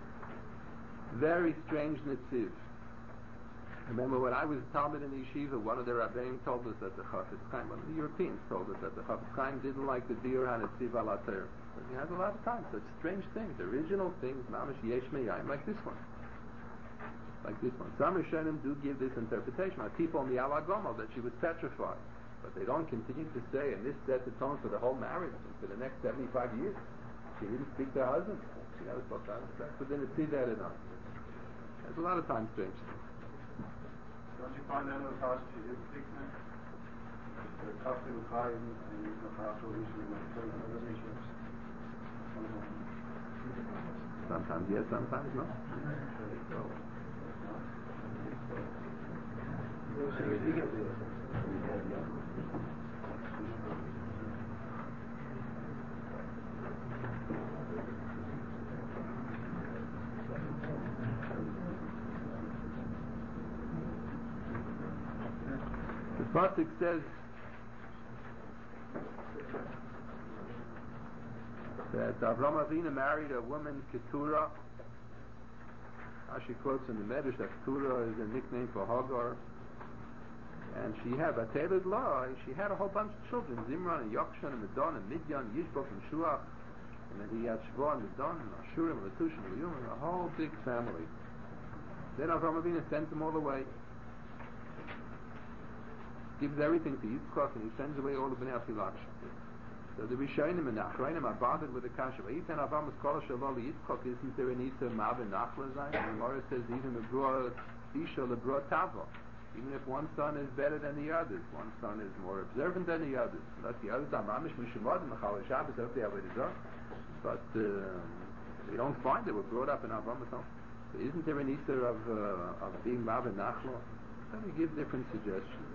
Very strange Netziv. Remember when I was a Talmud in the yeshiva, one of the Rabbeim told us that the Chafetz Chaim, one of the Europeans told us that the Chafetz Chaim didn't like the Diur HaNetziv Al HaTorah. But he has a lot of times such strange things, original things, Mamash Yesh Meyai, like this one. Like this one. Some Rishonim do give this interpretation. Like people on the Al HaGomel, that she was petrified. But they don't continue to say, and this set the tone for the whole marriage, and for the next seventy-five years. She didn't speak to her husband. She never spoke to her husband. But then it's see that it on. There's a lot of times strange things. Don't you find that in the past she did speak to him? The Kafir Chaim and the Chachal Rishon other issues. Sometimes yes, sometimes no. The pasuk says that Avram Avinu married a woman Keturah. She quotes in the Medrash that Keturah is a nickname for Hagar. And she had a tailored law, she had a whole bunch of children, Zimran and Yokshan and Medon and Midyan, Yishbok and Shuach, and then he had Shva and Medon and Ashurim and Latush and Liyum, and a whole big family. Then Avram Avinu sends them all away. Gives everything to Yitzchak, and he sends away all the Bnei Afilat. So the Rishonim and Achrayim are bothered with the kasha. Yitzchak Avram was called Shalom Yitzchak, isn't there an Isa Mav and Nachla Zayin? And the Gemara says even the Bro Isha the Bro Tavo. Even if one son is better than the others, one son is more observant than the others. Not the others are mamish mishumad and mechal Shabbos of the avodah. But um, we don't find they were brought up in Avram home. So isn't there an Easter of uh, of being Mav and Nachlo? So we give different suggestions.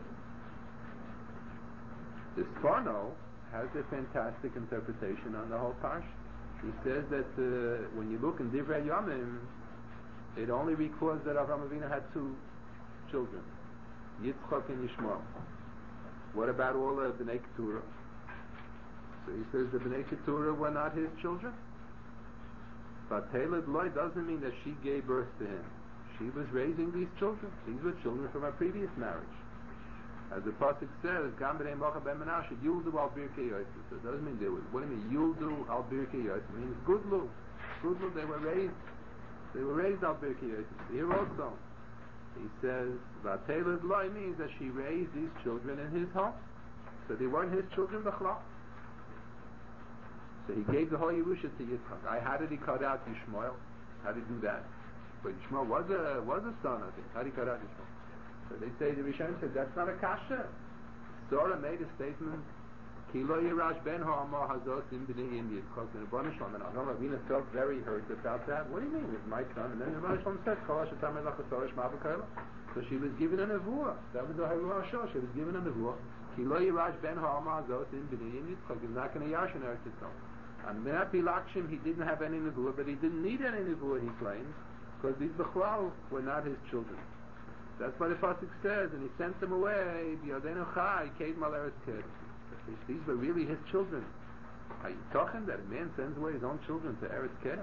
The Sforno has a fantastic interpretation on the whole parsha. He says that uh, when you look in Divrei Yomim, it only records that Avram Avinu had two children. Yitzchak and Yishmael. What about all the Bnei Keturah? So he says the Bnei Keturah were not his children. But Haled Loy doesn't mean that she gave birth to him. she was raising these children. These were children from her previous marriage. As the pasuk says, "Gam b'nei Mocha ben Menashe yuldu al birkei Yosef." So it doesn't mean they were. What do you mean yuldu al birkei Yosef? It means gudlu, gudlu. They were raised. They were raised al birkei Yosef. Here also, he says, "Vatelad loy" means that she raised these children in his home. So they weren't his children, b'chlal. So he gave the whole Yerusha to Yitzchak. I, how did he cut out Yishmael? How did he do that? But Yishmael was a was a son, I think. How did he cut out Yishmael? So they say, the Rishonim said, that's not a kasha. Sarah made a statement, Ki lo yirash ben ha'amah hazot im b'nei im Yitzchak in Rebbeinu Shalom. And Avram Avinu felt very hurt about that. What do you mean, it's my son? And then Rebbeinu Shalom said, Kol ha'shetam elach ha'sorah shma b'kayla. So she was given a nevuah. That was the Haruah Shah. She was given a nevuah. Ki lo yirash ben ha'amah hazot im b'nei im Yitzchak. He's not going to yarshin Eretz Yisrael. And Minat Bilakshim, he didn't have any nevuah, but he didn't need any nevuah, he claims, because these Bechlal were not his children. That's what the pasuk says, and he sent them away. B'yodenu chai, keid mal eretz ked. These were really his children. Are you talking that a man sends away his own children to Eretz Ked?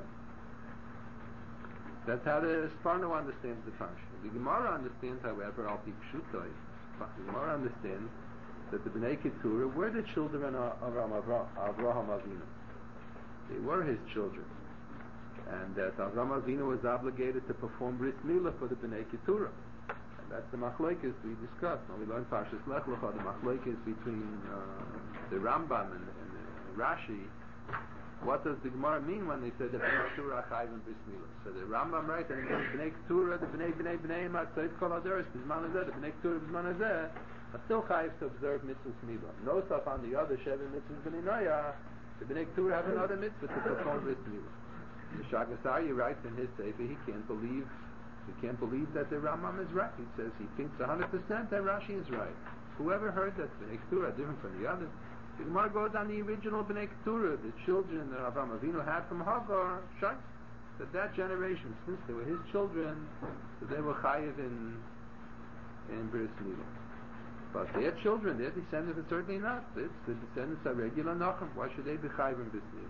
That's how the Sforno understands the parsha. The Gemara understands, however, al pi pshutai. The Gemara understands that the Bnei Keturah were the children of Avraham Avinu. They were his children, and that Avraham Avinu was obligated to perform bris milah for the Bnei Keturah. That's the machlokes we discussed. When we learned Parshas Lech Lecha, the machlokes between uh, the Rambam and, and uh, Rashi. What does the Gemara mean when they said the Bnei Keturah chayvim bris milah? So the Rambam writes that the Bnei Keturah, the Bnei Bnei Bnei Matzeit Kol Adoros Bizman Hazeh, the Bnei Keturah Bizman Hazeh, are still chayv to observe mitzvahs milah. No stuff on the other seven mitzvahs Bnei Noyah. The Bnei Keturah have another mitzvah to perform bris milah. The Shagasari writes in his sefer he can't believe. He can't believe that the Rambam is right. He says he thinks one hundred percent that Rashi is right. Whoever heard that Bnei Keturah are different from the others? The Gemara goes on the original Bnei Keturah, the children that Avraham Avinu had from Hagar, Shai, that that generation, since they were his children, so they were chayiv in, in Bris Milah. But their children, their descendants are certainly not. It's the descendants are regular Nachum. Why should they be chayiv in Bris Milah?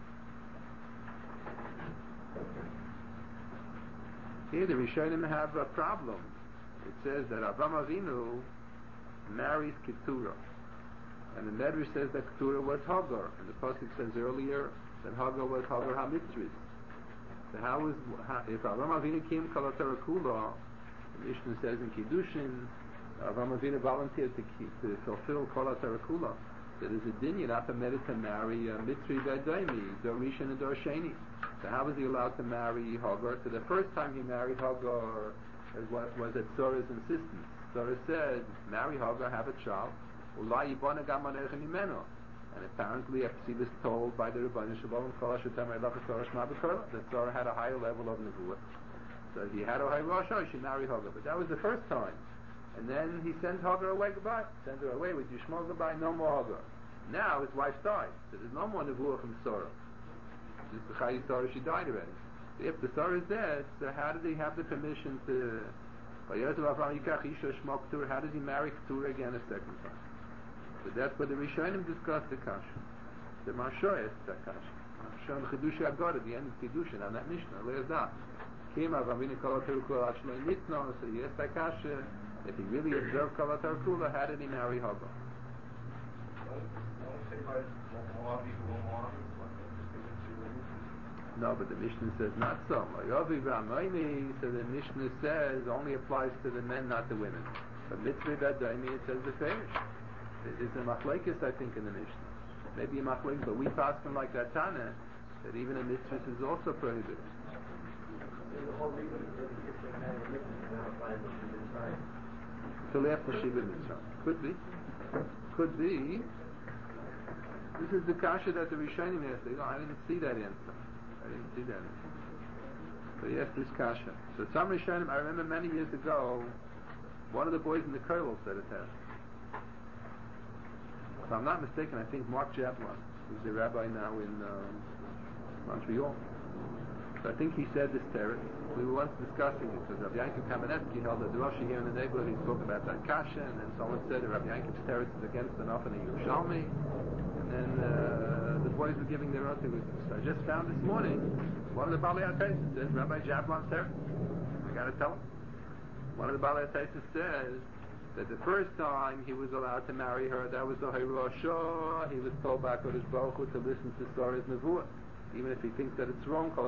Here the Rishonim have a problem. It says that Avraham Avinu marries Keturah, and the Medrash says that Keturah was Hagar, and the pasuk says earlier that Hagar was Hagar HaMitzris. So how is how, if Avraham Avinu came Kol HaTorah Kula, the Mishnah says in Kiddushin, Avraham Avinu volunteered to keep, to fulfill Kol HaTorah Kula. So there's a din, you're not permitted to marry uh, Mitzri V'Adaimi, Dor Rishon and Dor Sheni. So how was he allowed to marry Hagar? So the first time he married Hagar was, was at Sarah's insistence. Sarah said, marry Hagar, have a child. And apparently she was told by the Rebbeinu Shalom that Sarah had a higher level of Nevuah. So if he had a high Rosh, she married Hagar. But that was the first time. And then he sent Hagar away, goodbye. Send her away with Yishmael, goodbye, no more Hagar. Now his wife died, so there's no more Nevuah from Sarah. Just the Chayi Sarah, she died already. So if the Sarah is dead, so how did he have the permission to... How does he marry Keturah again a second time? So that's what the Rishonim discussed the Kasha. The Marsha asked that Kasha. Marsha and Chidusha Agor at the end of Kiddushin on that Mishnah, Le'ezah. Came out, Avinu Kol HaTorah Kula Ashloi Nitno, so he asked that Kasha, if he really observed Kol HaTorah Kula, how did he marry Hagar? No, but the Mishnah says not so. So the Mishnah says only applies to the men, not the women. But Mitzvah V'Adaimi, it says the Ferish. There's a machlekes, I think, in the Mishnah. Maybe a machlekes, but we pass them like that Tana, that even a mitzvah is also prohibited. Till after Shiva Mitzvah. Could be. Could be. This is the kasha that the Rishonim asked. They go, I didn't see that answer. I didn't see that answer. So yes, this kasha. So some Rishonim, I remember many years ago, one of the boys in the Kollel said it has. If I'm not mistaken, I think Mark Jablon, who's the rabbi now in um, Montreal. So I think he said this teretz. We were once discussing it because Rabbi Yankov Kamenetsky held that the Rosh here in the neighborhood, he spoke about that kasha, and then someone said that Rabbi Yankov's teretz is against the Naf and the Yerushalmi, and then uh, the boys were giving their answer. So I just found this morning, one of the Balei HaTeisus says Rabbi Jablon's teretz. got to tell him. One of the Balei Taisus says that the first time he was allowed to marry her, that was the Hirosha. He was told by HaKadosh Baruch Hu to listen to Sarah's Nevuah, even if he thinks that it's wrong.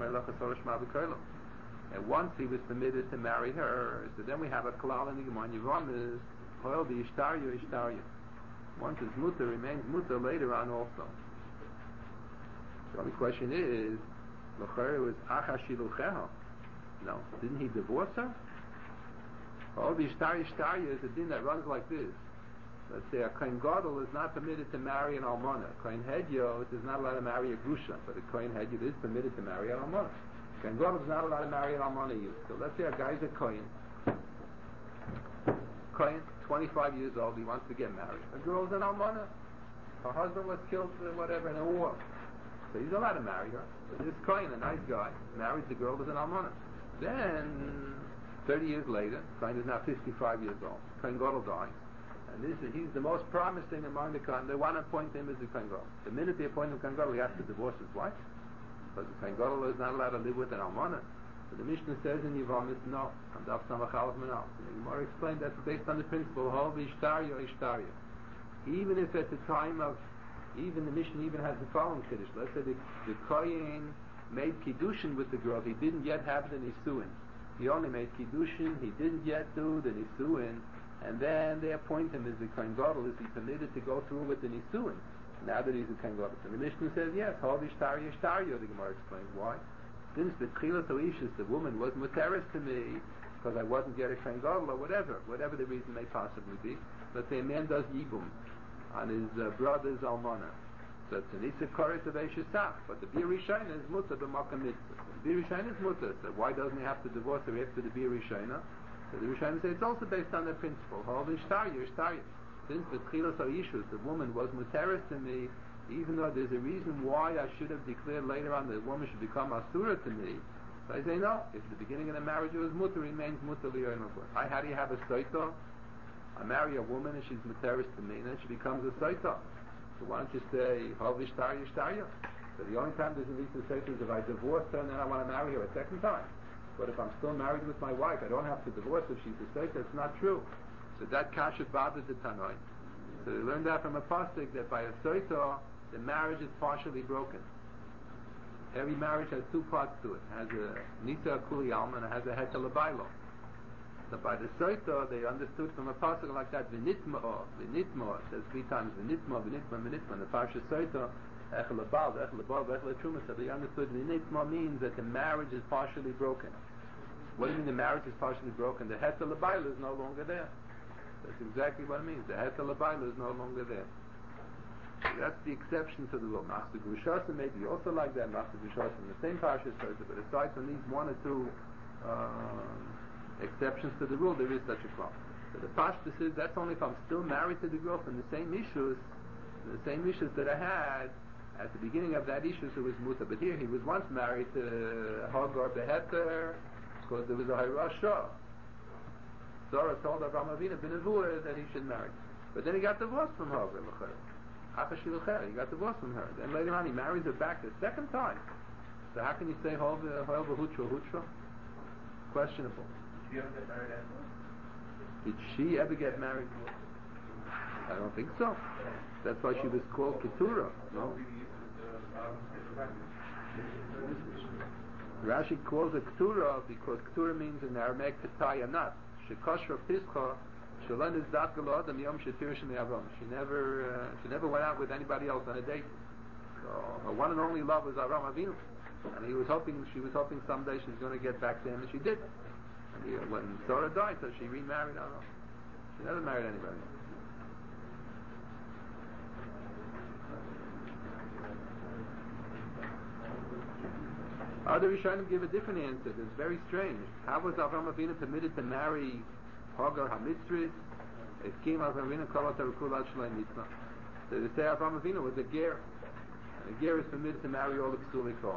And once he was permitted to marry her, so then we have a klal in the Gemara Yevamos, Hoil the Ishtaryu Ishtaryu. Once it's mutter, remains mutter later on also. The only question is, L'chari was Acha Shilucheha. No, didn't he divorce her? Hoil the Ishtaryu Ishtaryu is a din that runs like this. Let's say a Kohen Gadol is not permitted to marry an Almana. A Kohen Hedyot is not allowed to marry a Grusha, but a Kohen Hedyot is permitted to marry an Almana. Kohen Gadol is not allowed to marry an Almana youth. So let's say a guy's a Kohen. Kohen, twenty-five years old, he wants to get married. A girl's an Almana. Her husband was killed, whatever, in a war. So he's allowed to marry her. So this Kohen, a nice guy, marries the girl as an Almana. Then, thirty years later, Kohen is now fifty-five years old. Kohen Gadol dies. And this is, he's the most promising among the Kohen. They want to appoint him as the Kohen Gadol. The minute they appoint him Kohen Gadol, he has to divorce his wife. Because the Kohen Gadol is not allowed to live with an Almana. So the Mishnah says in Yevamos, no. And Daf Samach Aleph Menal. The Gemara explained that's based on the principle, Hov Ishtarya Ishtarya. Even if at the time of, even the Mishnah even has the following Kiddush. Let's say the, the Kohen made Kiddushin with the girl. He didn't yet have the Nisuin. He only made Kiddushin. He didn't yet do the Nisuin. And then they appoint him as the Kohen Gadol. Is he permitted to go through with the Nisuin now that he's a Kohen Gadol? So the Mishnah says yes. Hov Ishtarya Ishtarya. The Gemara explains why. Since the Tchilas Oishus, the woman was muteris to me because I wasn't yet a Kohen Gadol or whatever, whatever the reason may possibly be. Let's say a man does yibum on his uh, brother's almana. So it's an Issa Koris of Eishesach, but the Bir Rishayna is mutter b'makam mitzvah. The Bir Rishayna is mutter, so why doesn't he have to divorce her after the Bir Rishayna? So the Rishayna says it's also based on that principle. Hov Ishtarya Ishtarya. Since the Tchilas Oishus, the woman was muteris to me, even though there's a reason why I should have declared later on that the woman should become asura to me, so I say no. If the beginning of the marriage was mutter, remains mutter li'olam. I how do you have a soita? I marry a woman and she's muteris to me, and then she becomes a soita. So why don't you say hov ishtarya ishtarya? So the only time there's a reason to say is if I divorce her and then I want to marry her a second time. But if I'm still married with my wife, I don't have to divorce her if she's a soita. It's not true. So that kasha bothered the Tanoi. So they learned that from a pasuk that by a soita the marriage is partially broken. Every marriage has two parts to it. It has a nisa kuli alma and it has a hetel abaylo. So by the soita, they understood from a pasuk like that, v'nitma, v'nitma, it says three times, v'nitma, v'nitma, v'nitma, the parsha soita, echel abal, echel abal, echel truma, so they understood v'nitma means that the marriage is partially broken. What do you mean the marriage is partially broken? The hetel abaylo is no longer there. That's exactly what it means. The hetel abaylo is no longer there. That's the exception to the rule. Master Gushasa may be also like that. Master Gushasa in the same parsha, but aside from these one or two uh, exceptions to the rule, there is such a clause. So the pashtus is that's only if I'm still married to the girl from the same issues, the same issues that I had at the beginning of that issue. So it was muta. But here he was once married to Hagar Beheter because there was a Hirasha. Sarah told Avraham Avinu ben Nevuah that he should marry, but then he got divorced from Hagar. He got divorced from her. Then later on he marries her back the second time. So how can you say Hoel v'hutra hutra? Questionable. Did she ever get married afterwards? Did she ever get married? I don't think so. That's why she was called Keturah. No. Rashi calls it Keturah because Keturah means in Aramaic Ketaya nut. Shekashra Pischa. She never, uh, she never went out with anybody else on a date. So her one and only love was Avraham Avinu, and he was hoping, she was hoping someday she's going to get back to him, and she did. And he, when Sarah died, so she remarried Avraham. She never married anybody. Other Rishonim give a different answer. It's very strange. How was Avraham Avinu permitted to marry Hagar HaMitzris? It came out of Avinu Kol HaTarukul Ad Shalei Mitzvah. So they say Avraham Avinu was a ger, and a ger is permitted to marry all the Psuli Kol.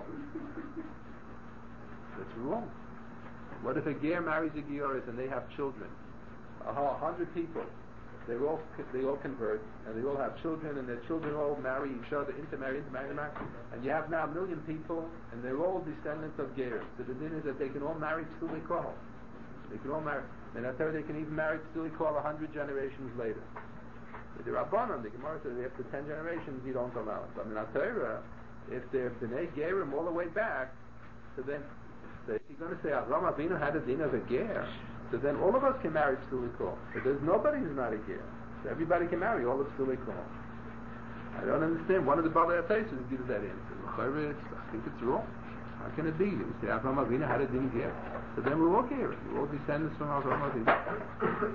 That's wrong. What if a ger marries a Gioris and they have children? A hundred people. they all they all convert, and they all have children, and their children all marry each other, intermarry, intermarry, intermarry, and you have now a million people, and they're all descendants of Gerim. So the din is that they can all marry Tzuli Kol. They can all marry, and I tell you, they can even marry Tzuli Kol a hundred generations later. With the Rabbanon, the Gemara says after ten generations you don't allow it. But in Torah, if they're Bnei Gerim all the way back, so then if you're going to say Avram Avinu had a din of a ger, so then all of us can marry Tzuli Kol. But there's nobody who's not a ger. So everybody can marry all of Tzuli Kol. I don't understand. One of the Balei HaTosfos gives that answer. I think it's wrong. How can it be? You say Avram Avinu had a din ger. So then we're all ger. We're all descendants from Avram Avinu.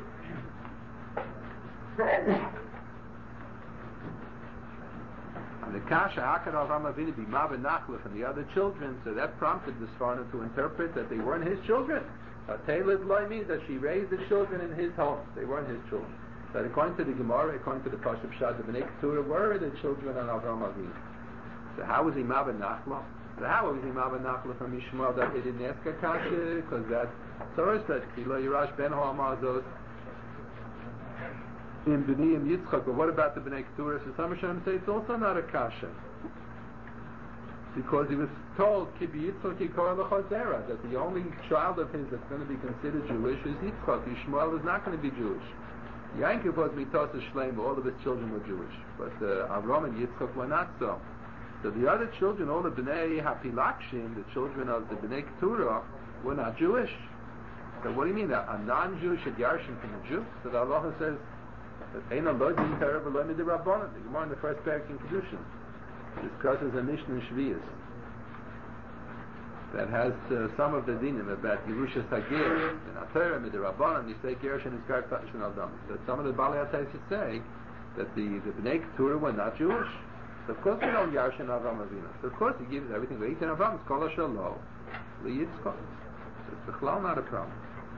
And the Kasha Akad Avram Avinu be Mav and Nachlef and the other children, so that prompted the Sforno to interpret that they weren't his children. Taylid Loi means that she raised the children in his home. They weren't his children. But according to the Gemara, according to the Pashup Shad, the Bnei Keturah were the children of Avram Avinu. So how was he Mav and Nachlef? So how was he Mav and Nachlef from Yishmael that they didn't ask a Kasha? Because that Torah said, Kilo Yirash Ben Ha'amazot in B'niyim Yitzchak. But what about the Bnei Keturah? So some Hashem say it's also not a Kasha. Because he was told, Kibi Yitzchak Yikor L'Chazera, that the only child of his that's going to be considered Jewish is Yitzchak. Yishmael is not going to be Jewish. Yankov was Mitos Shleim, all of his children were Jewish. But uh, Avram and Yitzchak were not so. So the other children, all the Bnei Hapilakshim, the children of the Bnei Keturah, were not Jewish. So what do you mean? A, a non-Jewish had Yarshin from a Jew? So the Allah says, Ein Allah Din Torah V'lo Midirabbanan. The Gemara in the first parak in Kedushin discusses a Mishnah in Shvius that has uh, some of the dinim about Yerusha Sagir and Atera Midirabbanan. You say Gershon is Gar Tashin Al Dam. So some of the Balei HaTosfos say that the, the Bnei Keturah were not Jewish. So of course we don't Yarshin Avram Avinu. So of course he gives everything. V'yitin Avram is Kol Asher Lo L'Yitzchak. So it's B'chlal not a problem.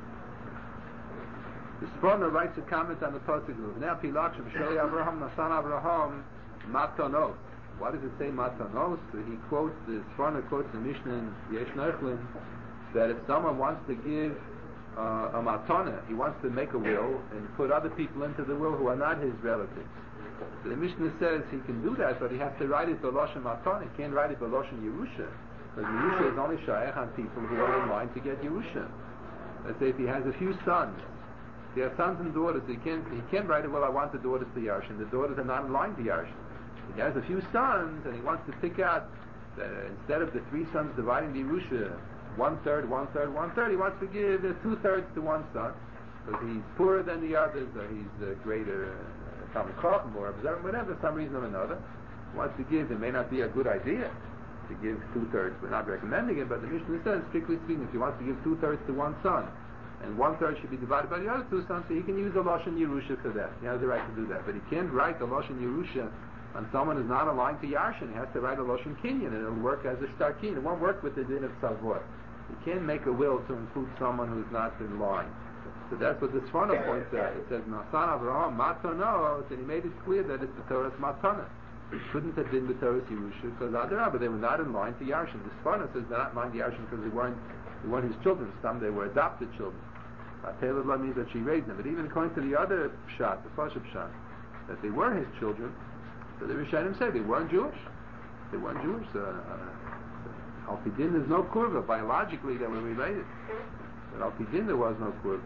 The Sforno writes a comment on the pasuk of Bnei Pilakshim Sheli Avraham Nasan Avraham Matanos. Why does it say Matanos? So he quotes, the Sforno quotes the Mishnah in Yesh Neichlin that if someone wants to give uh, a matana, he wants to make a will and put other people into the will who are not his relatives. So the Mishnah says he can do that, but he has to write it B'Loshen Matana. He can't write it B'Loshen Yerusha, because Yerusha is only shaykh on people who are in line to get Yerusha. Let's say if he has a few sons, he has sons and daughters, so he can't, he can't write it, well, I want the daughters to Yarshin. The daughters are not in line to Yarshin. He has a few sons, and he wants to pick out, uh, instead of the three sons dividing the Yerusha, one-third, one-third, one-third, he wants to give uh, two-thirds to one son, because he's poorer than the others, or he's uh, greater, Talmid Chacham, or whatever, some reason or another. He wants to give, it may not be a good idea to give two-thirds. We're not recommending it, but the Mishnah says, strictly speaking, if he wants to give two-thirds to one son, and one-third should be divided by the other two sons, so he can use a Lashon Yerusha for that. He has the right to do that. But he can't write a Lashon Yerusha on someone who's not aligned to Yarshin. He has to write a Lashon Kinyan, and it'll work as a Shtarkin. It won't work with the din of Tzavor. You can't make a will to include someone who's not in line. So that's what the Sforno points out. It says, Nasan Avraham Matanos, and he made it clear that it's the Torah's Matana. It couldn't have been the Torah's Yerusha, because Adarabah, they were not in line to Yarshin. The Sforno says they're not in line to Yarshin because they weren't, they weren't his children. Some they were adopted children. Taylor Law means that she raised them. But even according to the other shot, the Pashup shot, that they were his children, so the Rishonim say they weren't Jewish. They weren't Jewish. Uh, uh, Al-Pidin, there's no kurva. Biologically, they were related. But Al-Pidin, there was no kurva.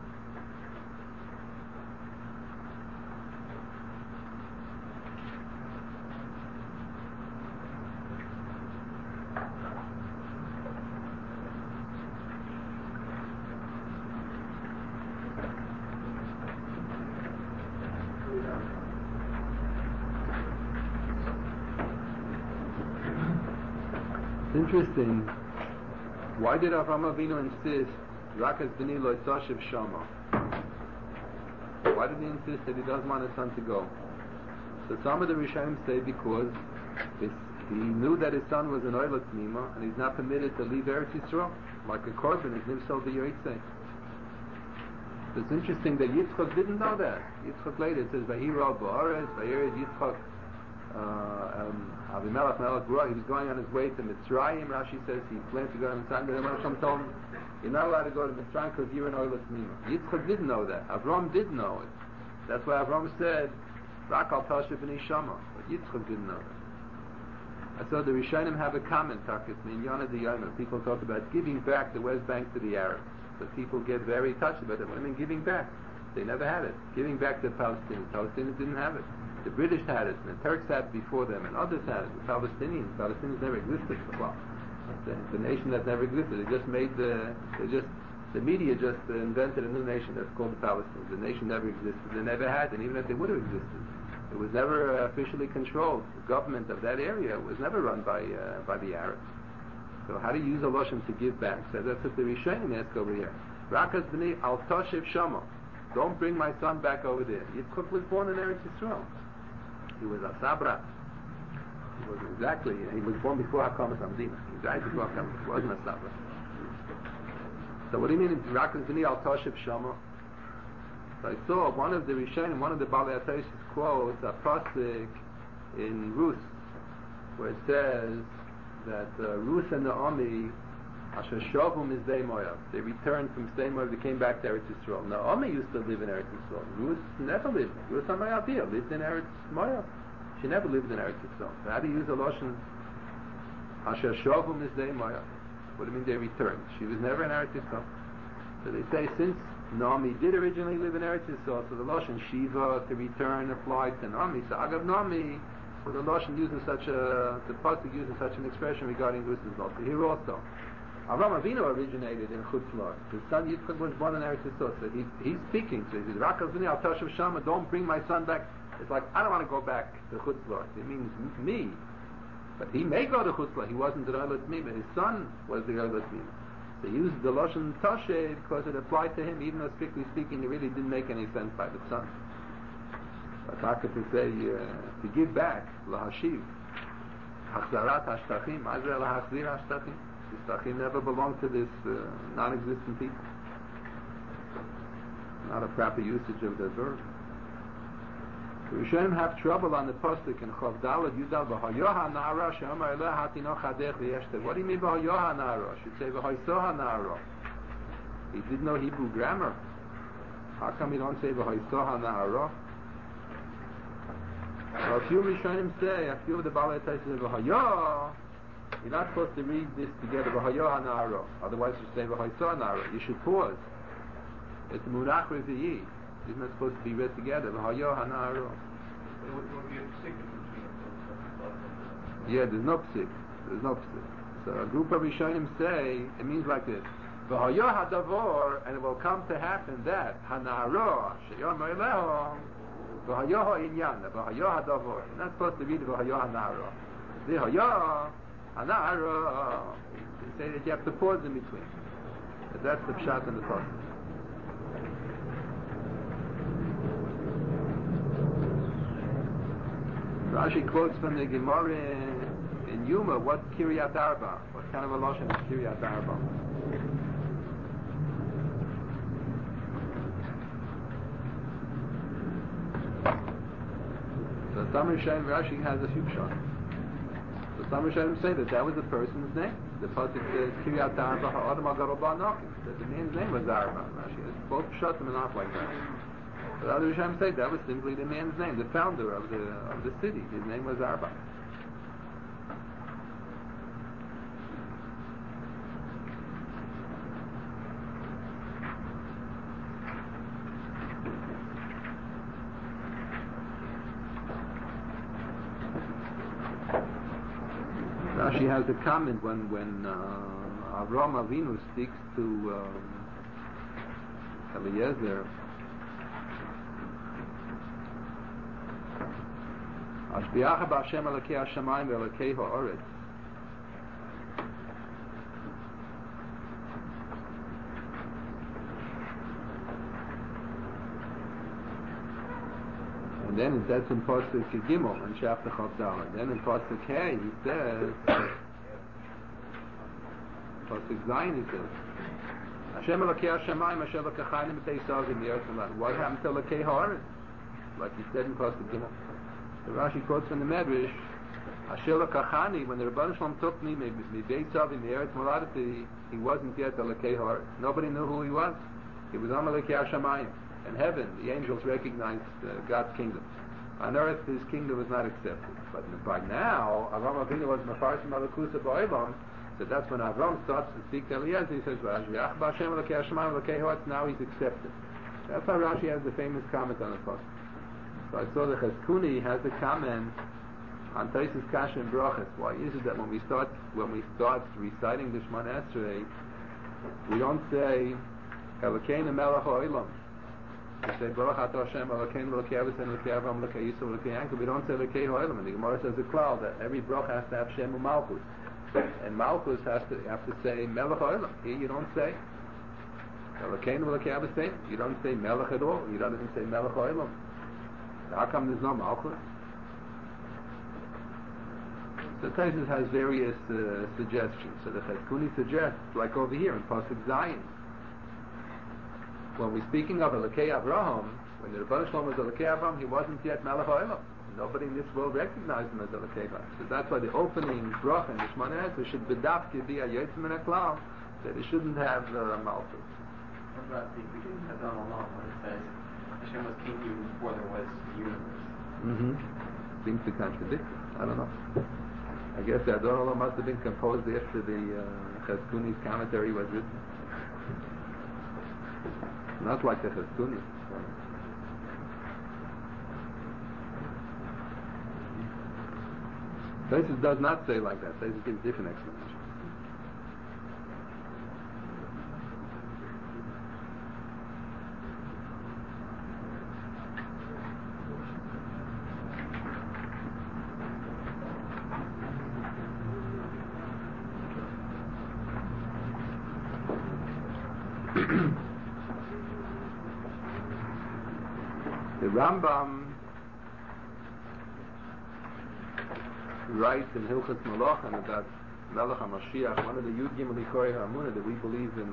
Interesting. Why did Avraham Avinu insist Rakas B'ni Lo Yisashiv Shama? Why did he insist that he doesn't want his son to go? So some of the Rishonim say because this, he knew that his son was an Oila Tmima and he's not permitted to leave Eretz Yisrael like a korban is Nimsal B'Yotzei. So it's interesting that Yitzchak didn't know that. Yitzchak later it says Vahira Ba'aretz Vayered Yitzchak Uh, um, Avimelech Melech Ruach, he was going on his way to Mitzrayim. Rashi says he planned to go to Mitzrayim, but Hashem told him, you're not allowed to go to Mitzrayim because you're an Oila Tmima. Yitzchak didn't know that. Avram did know it. That's why Avram said, Rak al Tasha b'nei Shama, but Yitzchak didn't know that. I saw the Rishonim have a comment, Takis, in Yonah Diyana. People talk about giving back the West Bank to the Arabs. So people get very touched about it. What do I mean giving back? They never had it. Giving back to the Palestinians. Palestinians didn't have it. The British had it, and the Turks had it before them, and others had it. The Palestinians, Palestinians never existed. Well, it's a nation that never existed. They just made the, they just, the media just invented a new nation that's called the Palestinians. The nation never existed. They never had, and even if they would have existed, it was never uh, officially controlled. The government of that area was never run by uh, by the Arabs. So how do you use a lashon to give back? So that's what the Rishonim ask over here. Rakas b'nei al tashiv shama. Don't bring my son back over there. Yitzchak was born in Eretz Yisrael. He was a sabra. He was exactly, he was born before Hakamas Amdina. He died before Hakamas. He wasn't a sabra. So what do you mean, Rakas b'nei al tashiv shama? So I saw one of the Rishonim, one of the Balei HaTosfos quotes a pasuk in Rus, where it says that uh, Rus and Naomi, Asher Shavum is Sdei Moav. They returned from Sdei Moav. They came back to Eretz Yisrael. Naomi used to live in Eretz Yisrael. Rus never lived. Rus HaMoaviyah lived in Eretz Moav. She never lived in Eretz Yisrael. So how do you use a lashon? Asher Shavum is Sdei Moav. What do you mean they returned? She was never in Eretz Yisrael. So they say since Naomi did originally live in Eretz Yisrael, so the lashon Shiva to return applied to Naomi. So Agav Naomi, so the lashon uses such a, the pasuk uses such an expression regarding Rus as well. So here also, Avram Avinu originated in Chutz La'aretz. His son Yitzchak was born in Eretz Yisrael. So he, he's speaking. So he says, Rak al Al Tashav Shama, don't bring my son back. It's like, I don't want to go back to Chutz La'aretz. It means me. But he may go to Chutz La'aretz. He wasn't the Reilat Mima. His son was the Reilat Mima. They used the Lashon Tashe because it applied to him, even though strictly speaking it really didn't make any sense by the son. But Taka to say, uh, to give back, Lahashiv, Hachzarat Hashtachim, Azra Lahachzir Hashtachim. The Shtachim never belonged to this uh, non-existent people. Not a proper usage of the verb. The Rishonim have trouble on the pasuk in Chav Daled Yudal V'Hayoha Na'ara She'amar Eleh Hatinoch Hadech V'Yeshter. What do you mean V'Hayoha Na'ara? Should say V'Haisoha Na'ara. He didn't know Hebrew grammar. How come you don't say V'Haisoha Na'ara? Well, a few Rishonim say, a few of the Balei HaTosfos say V'Hayoha. You're not supposed to read this together V'Hayoha Na'ara. Otherwise you say V'Haisoha Na'ara. You should pause. It's Munach Revi'i. It's not supposed to be read together. V'Hayoha Na'ara. Yeah, there's no psik. There's no psik. So a group of Rishonim say it means like this: V'Hayoha Davor, and it will come to happen that Hana'ara She'yomer Eleho V'Hayoha Inyan V'Hayoha Davor. You're not supposed to read V'Hayoha Na'ara. V'Hayoha Hana'ara. They say that you have to pause in between. But that's the pshat in the pasuk. Rashi quotes from the Gemara in Yuma, what's Kiryat Arba? What kind of a lashon is Kiryat Arba? So some Rishonim, Rashi has a few shots. So some Rishonim say that that was the person's name. The pasuk says Kiryat Arba Ha'adam HaGarobah Nokim. That the man's name was Arba. Rashi has both shots and off like that. But other Rishonim say that was simply the man's name, the founder of the of the city. His name was Arba. Rashi has a comment when when uh, Avram Avinu speaks to um, Eliezer. Ashbiacha b'Hashem Elokei Hashamayim v'Elokei ha'Oretz. And then it says in Pasuk Gimel and chapter Chav Daled. Then in Pasuk Hey he says, Pasuk Zayin he says, Hashem Elokei Hashamayim Hashem Elokei B'Teisavim Yerushalayim. What happened to Elokei ha'Oretz? Like he said in Pasuk Gimel. The Rashi quotes from the Medrash, Ashela Kachani, when the Rebbeinu Shalom took me, me Beitzav in the Eretz Moladati, he wasn't yet Elokei ha'Oretz. Nobody knew who he was. He was Elokei Hashamayim. In heaven, the angels recognized uh, God's kingdom. On earth, his kingdom was not accepted. But by now, Avram Avinu was Mefarshim Alakusa Ba'olam, so that's when Avram starts to speak to Eliezer. He says, "V'ashviach b'Hashem Elokei Hashemayim Elokei Ha'aretz." Now he's accepted. That's how Rashi has the famous comment on the pasuk. So I saw the Cheskuni has the comment on Taisus Kasha and Brachas. Why is it that when we start when we start reciting the Shemona Esrei, we don't say Elokeinu Melech Ha'olam? We say Baruch Atah Hashem Elokeinu Elokei Avraham Elokei Avram Elokei Yisrael Elokei Yaakov. We don't say Elokei Ha'olam. And the Gemara says a cloud that every bracha has to have Shem U'Malchus, and Malchus has to you have to say Melech Ha'olam. Here you don't say Elokeinu Elokei Avraham. You don't say Melech at all. You don't even say Melech Ha'olam. How come there's no Malchus? So Taisus has various uh, suggestions. So the Cheskuni suggests, like over here in Pasuk Zion, when we're speaking of Elokei Avraham, when the Rebbeinu Shalom was Elokei Avraham, he wasn't yet Melech Ha'olam. Nobody in this world recognized him as Elokei Avraham. So that's why the opening bracha in the Shemona Esrei should bedafke be a Yotzim and a Klal, that it shouldn't have uh, Malchus. What about the beginning of Adon Olam, when it says Hashem was king even before there was the universe? Mm-hmm. Seems to contradict it. I don't know. I guess the Adon Olam must have been composed after the uh, Cheskuni's commentary was written. Not like the Cheskuni. Taisus does not say like that. Taisus gives different explanation. The Rambam writes in Hilchos Malachim about Melech HaMashiach, one of the Yud Gimel Ikorei HaAmunah, that we believe in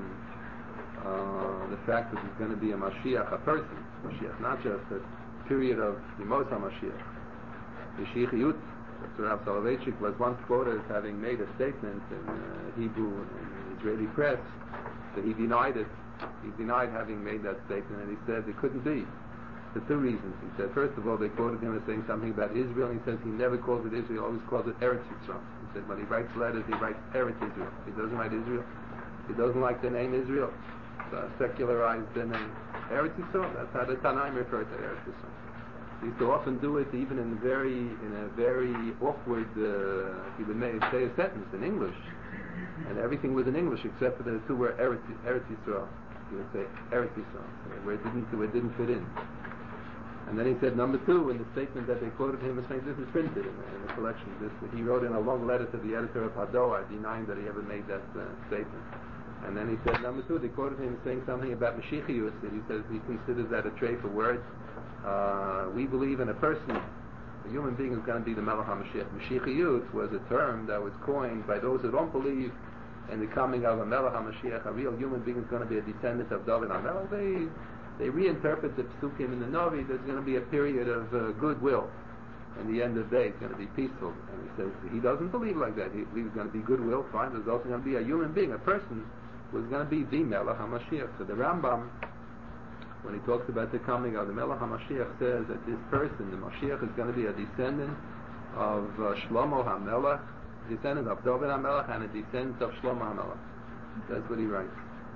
uh, the fact that there's going to be a Mashiach, a person, Mashiach, not just a period of Yemos HaMashiach. Yeshichiyut, Doctor Rav Soloveitchik was once quoted as having made a statement in uh, Hebrew and Israeli press that he denied it. He denied having made that statement, and he said it couldn't be. For two reasons. He said, first of all, they quoted him as saying something about Israel, and he says he never calls it Israel, always calls it Eretz Yisrael. He said when he writes letters, he writes Eretz Israel. He doesn't write Israel. He doesn't like the name Israel. So secularized the name Eretz Yisrael. That's how the Tanaim refer to Eretz Yisrael. He used to often do it even in very, in a very awkward, uh, he would make, say a sentence in English, and everything was in English except for the two words Eretz, Eretz Yisrael. He would say Eretz Yisrael, where it didn't, where it didn't fit in. And then he said, number two, in the statement that they quoted him as saying, this is printed in the, in the collection. This, he wrote in a long letter to the editor of Hadoah denying that he ever made that uh, statement. And then he said, number two, they quoted him saying something about Mashiachiyus, that he says he considers that a trait for words. Uh, we believe in a person, a human being is going to be the Melech HaMashiach. Mashiachiyut was a term that was coined by those who don't believe in the coming of a Melech HaMashiach. A real human being is going to be a descendant of David HaMelech. They They reinterpret the Psukim in the Navi. There's going to be a period of uh, goodwill. And the end of the day, it's going to be peaceful. And he says he doesn't believe like that. He believes it's going to be goodwill. Fine. There's also going to be a human being, a person, who's going to be the Melech HaMashiach. So the Rambam, when he talks about the coming of the Melech HaMashiach, says that this person, the Mashiach, is going to be a descendant of uh, Shlomo HaMelech, descendant of David HaMelech, and a descendant of Shlomo HaMelech. That's what he writes.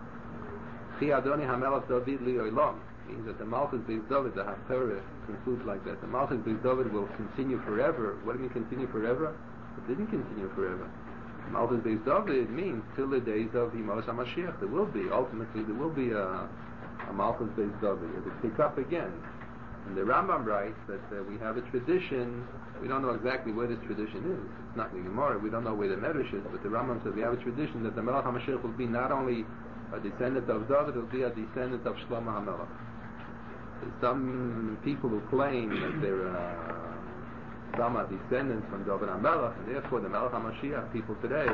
Chi Adoni HaMelech David Li Olam means that the Malchus Beis David, the Haftarah concludes like that. The Malchus Beis David will continue forever. What do you mean continue forever? It didn't continue forever. Malchus Beis David means till the days of Yemos HaMashiach. There will be, ultimately, there will be a, a Malchus Beis David. It will pick up again. And the Rambam writes that uh, we have a tradition. We don't know exactly where this tradition is. It's not in the Gemara. We don't know where the Medrash is. But the Rambam says we have a tradition that the Melech HaMashiach will be not only a descendant of David, will be a descendant of Shlomo HaMelech. There's some people who claim that they're uh, some are descendants from David HaMelech, and therefore the Melech HaMashiach people today,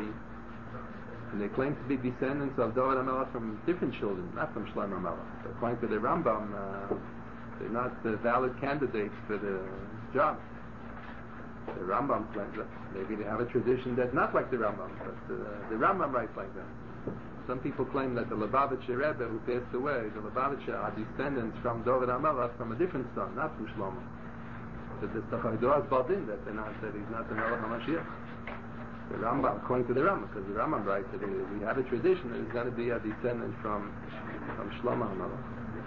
and they claim to be descendants of David HaMelech from different children, not from Shlomo HaMelech. According to the Rambam, uh, they're not uh, valid candidates for the job. The Rambam claims that maybe they have a tradition that's not like the Rambam, but uh, the Rambam writes like that. Some people claim that the Lubavitcher Rebbe who passed away, the Lubavitcher are descendants from David HaMelech, from a different son, not from Shlomo. That the Chaydor Baldin, that they're not, that he's not the Melech HaMashiach. The Rambam, according to the Rambam, because the Rambam writes that we have a tradition that he's going to be a descendant from from Shlomo HaMelech.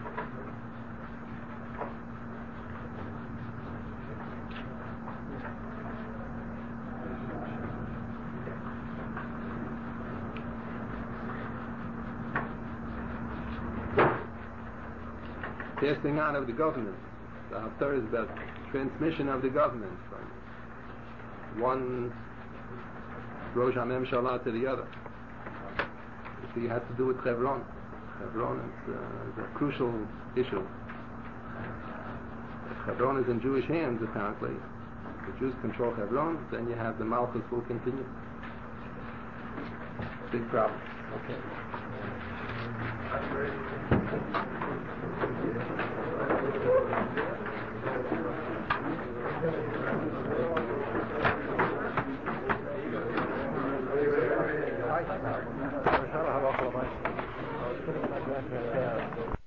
Passing on of the government. The Haftarah is about transmission of the government from one Rosh HaMemshalah to the other. You see, it has to do with Hebron. Hebron is, uh, is a crucial issue. If Hebron is in Jewish hands, apparently, the Jews control Hebron, then you have the Malchus will continue. Big problem. Okay. Thank you.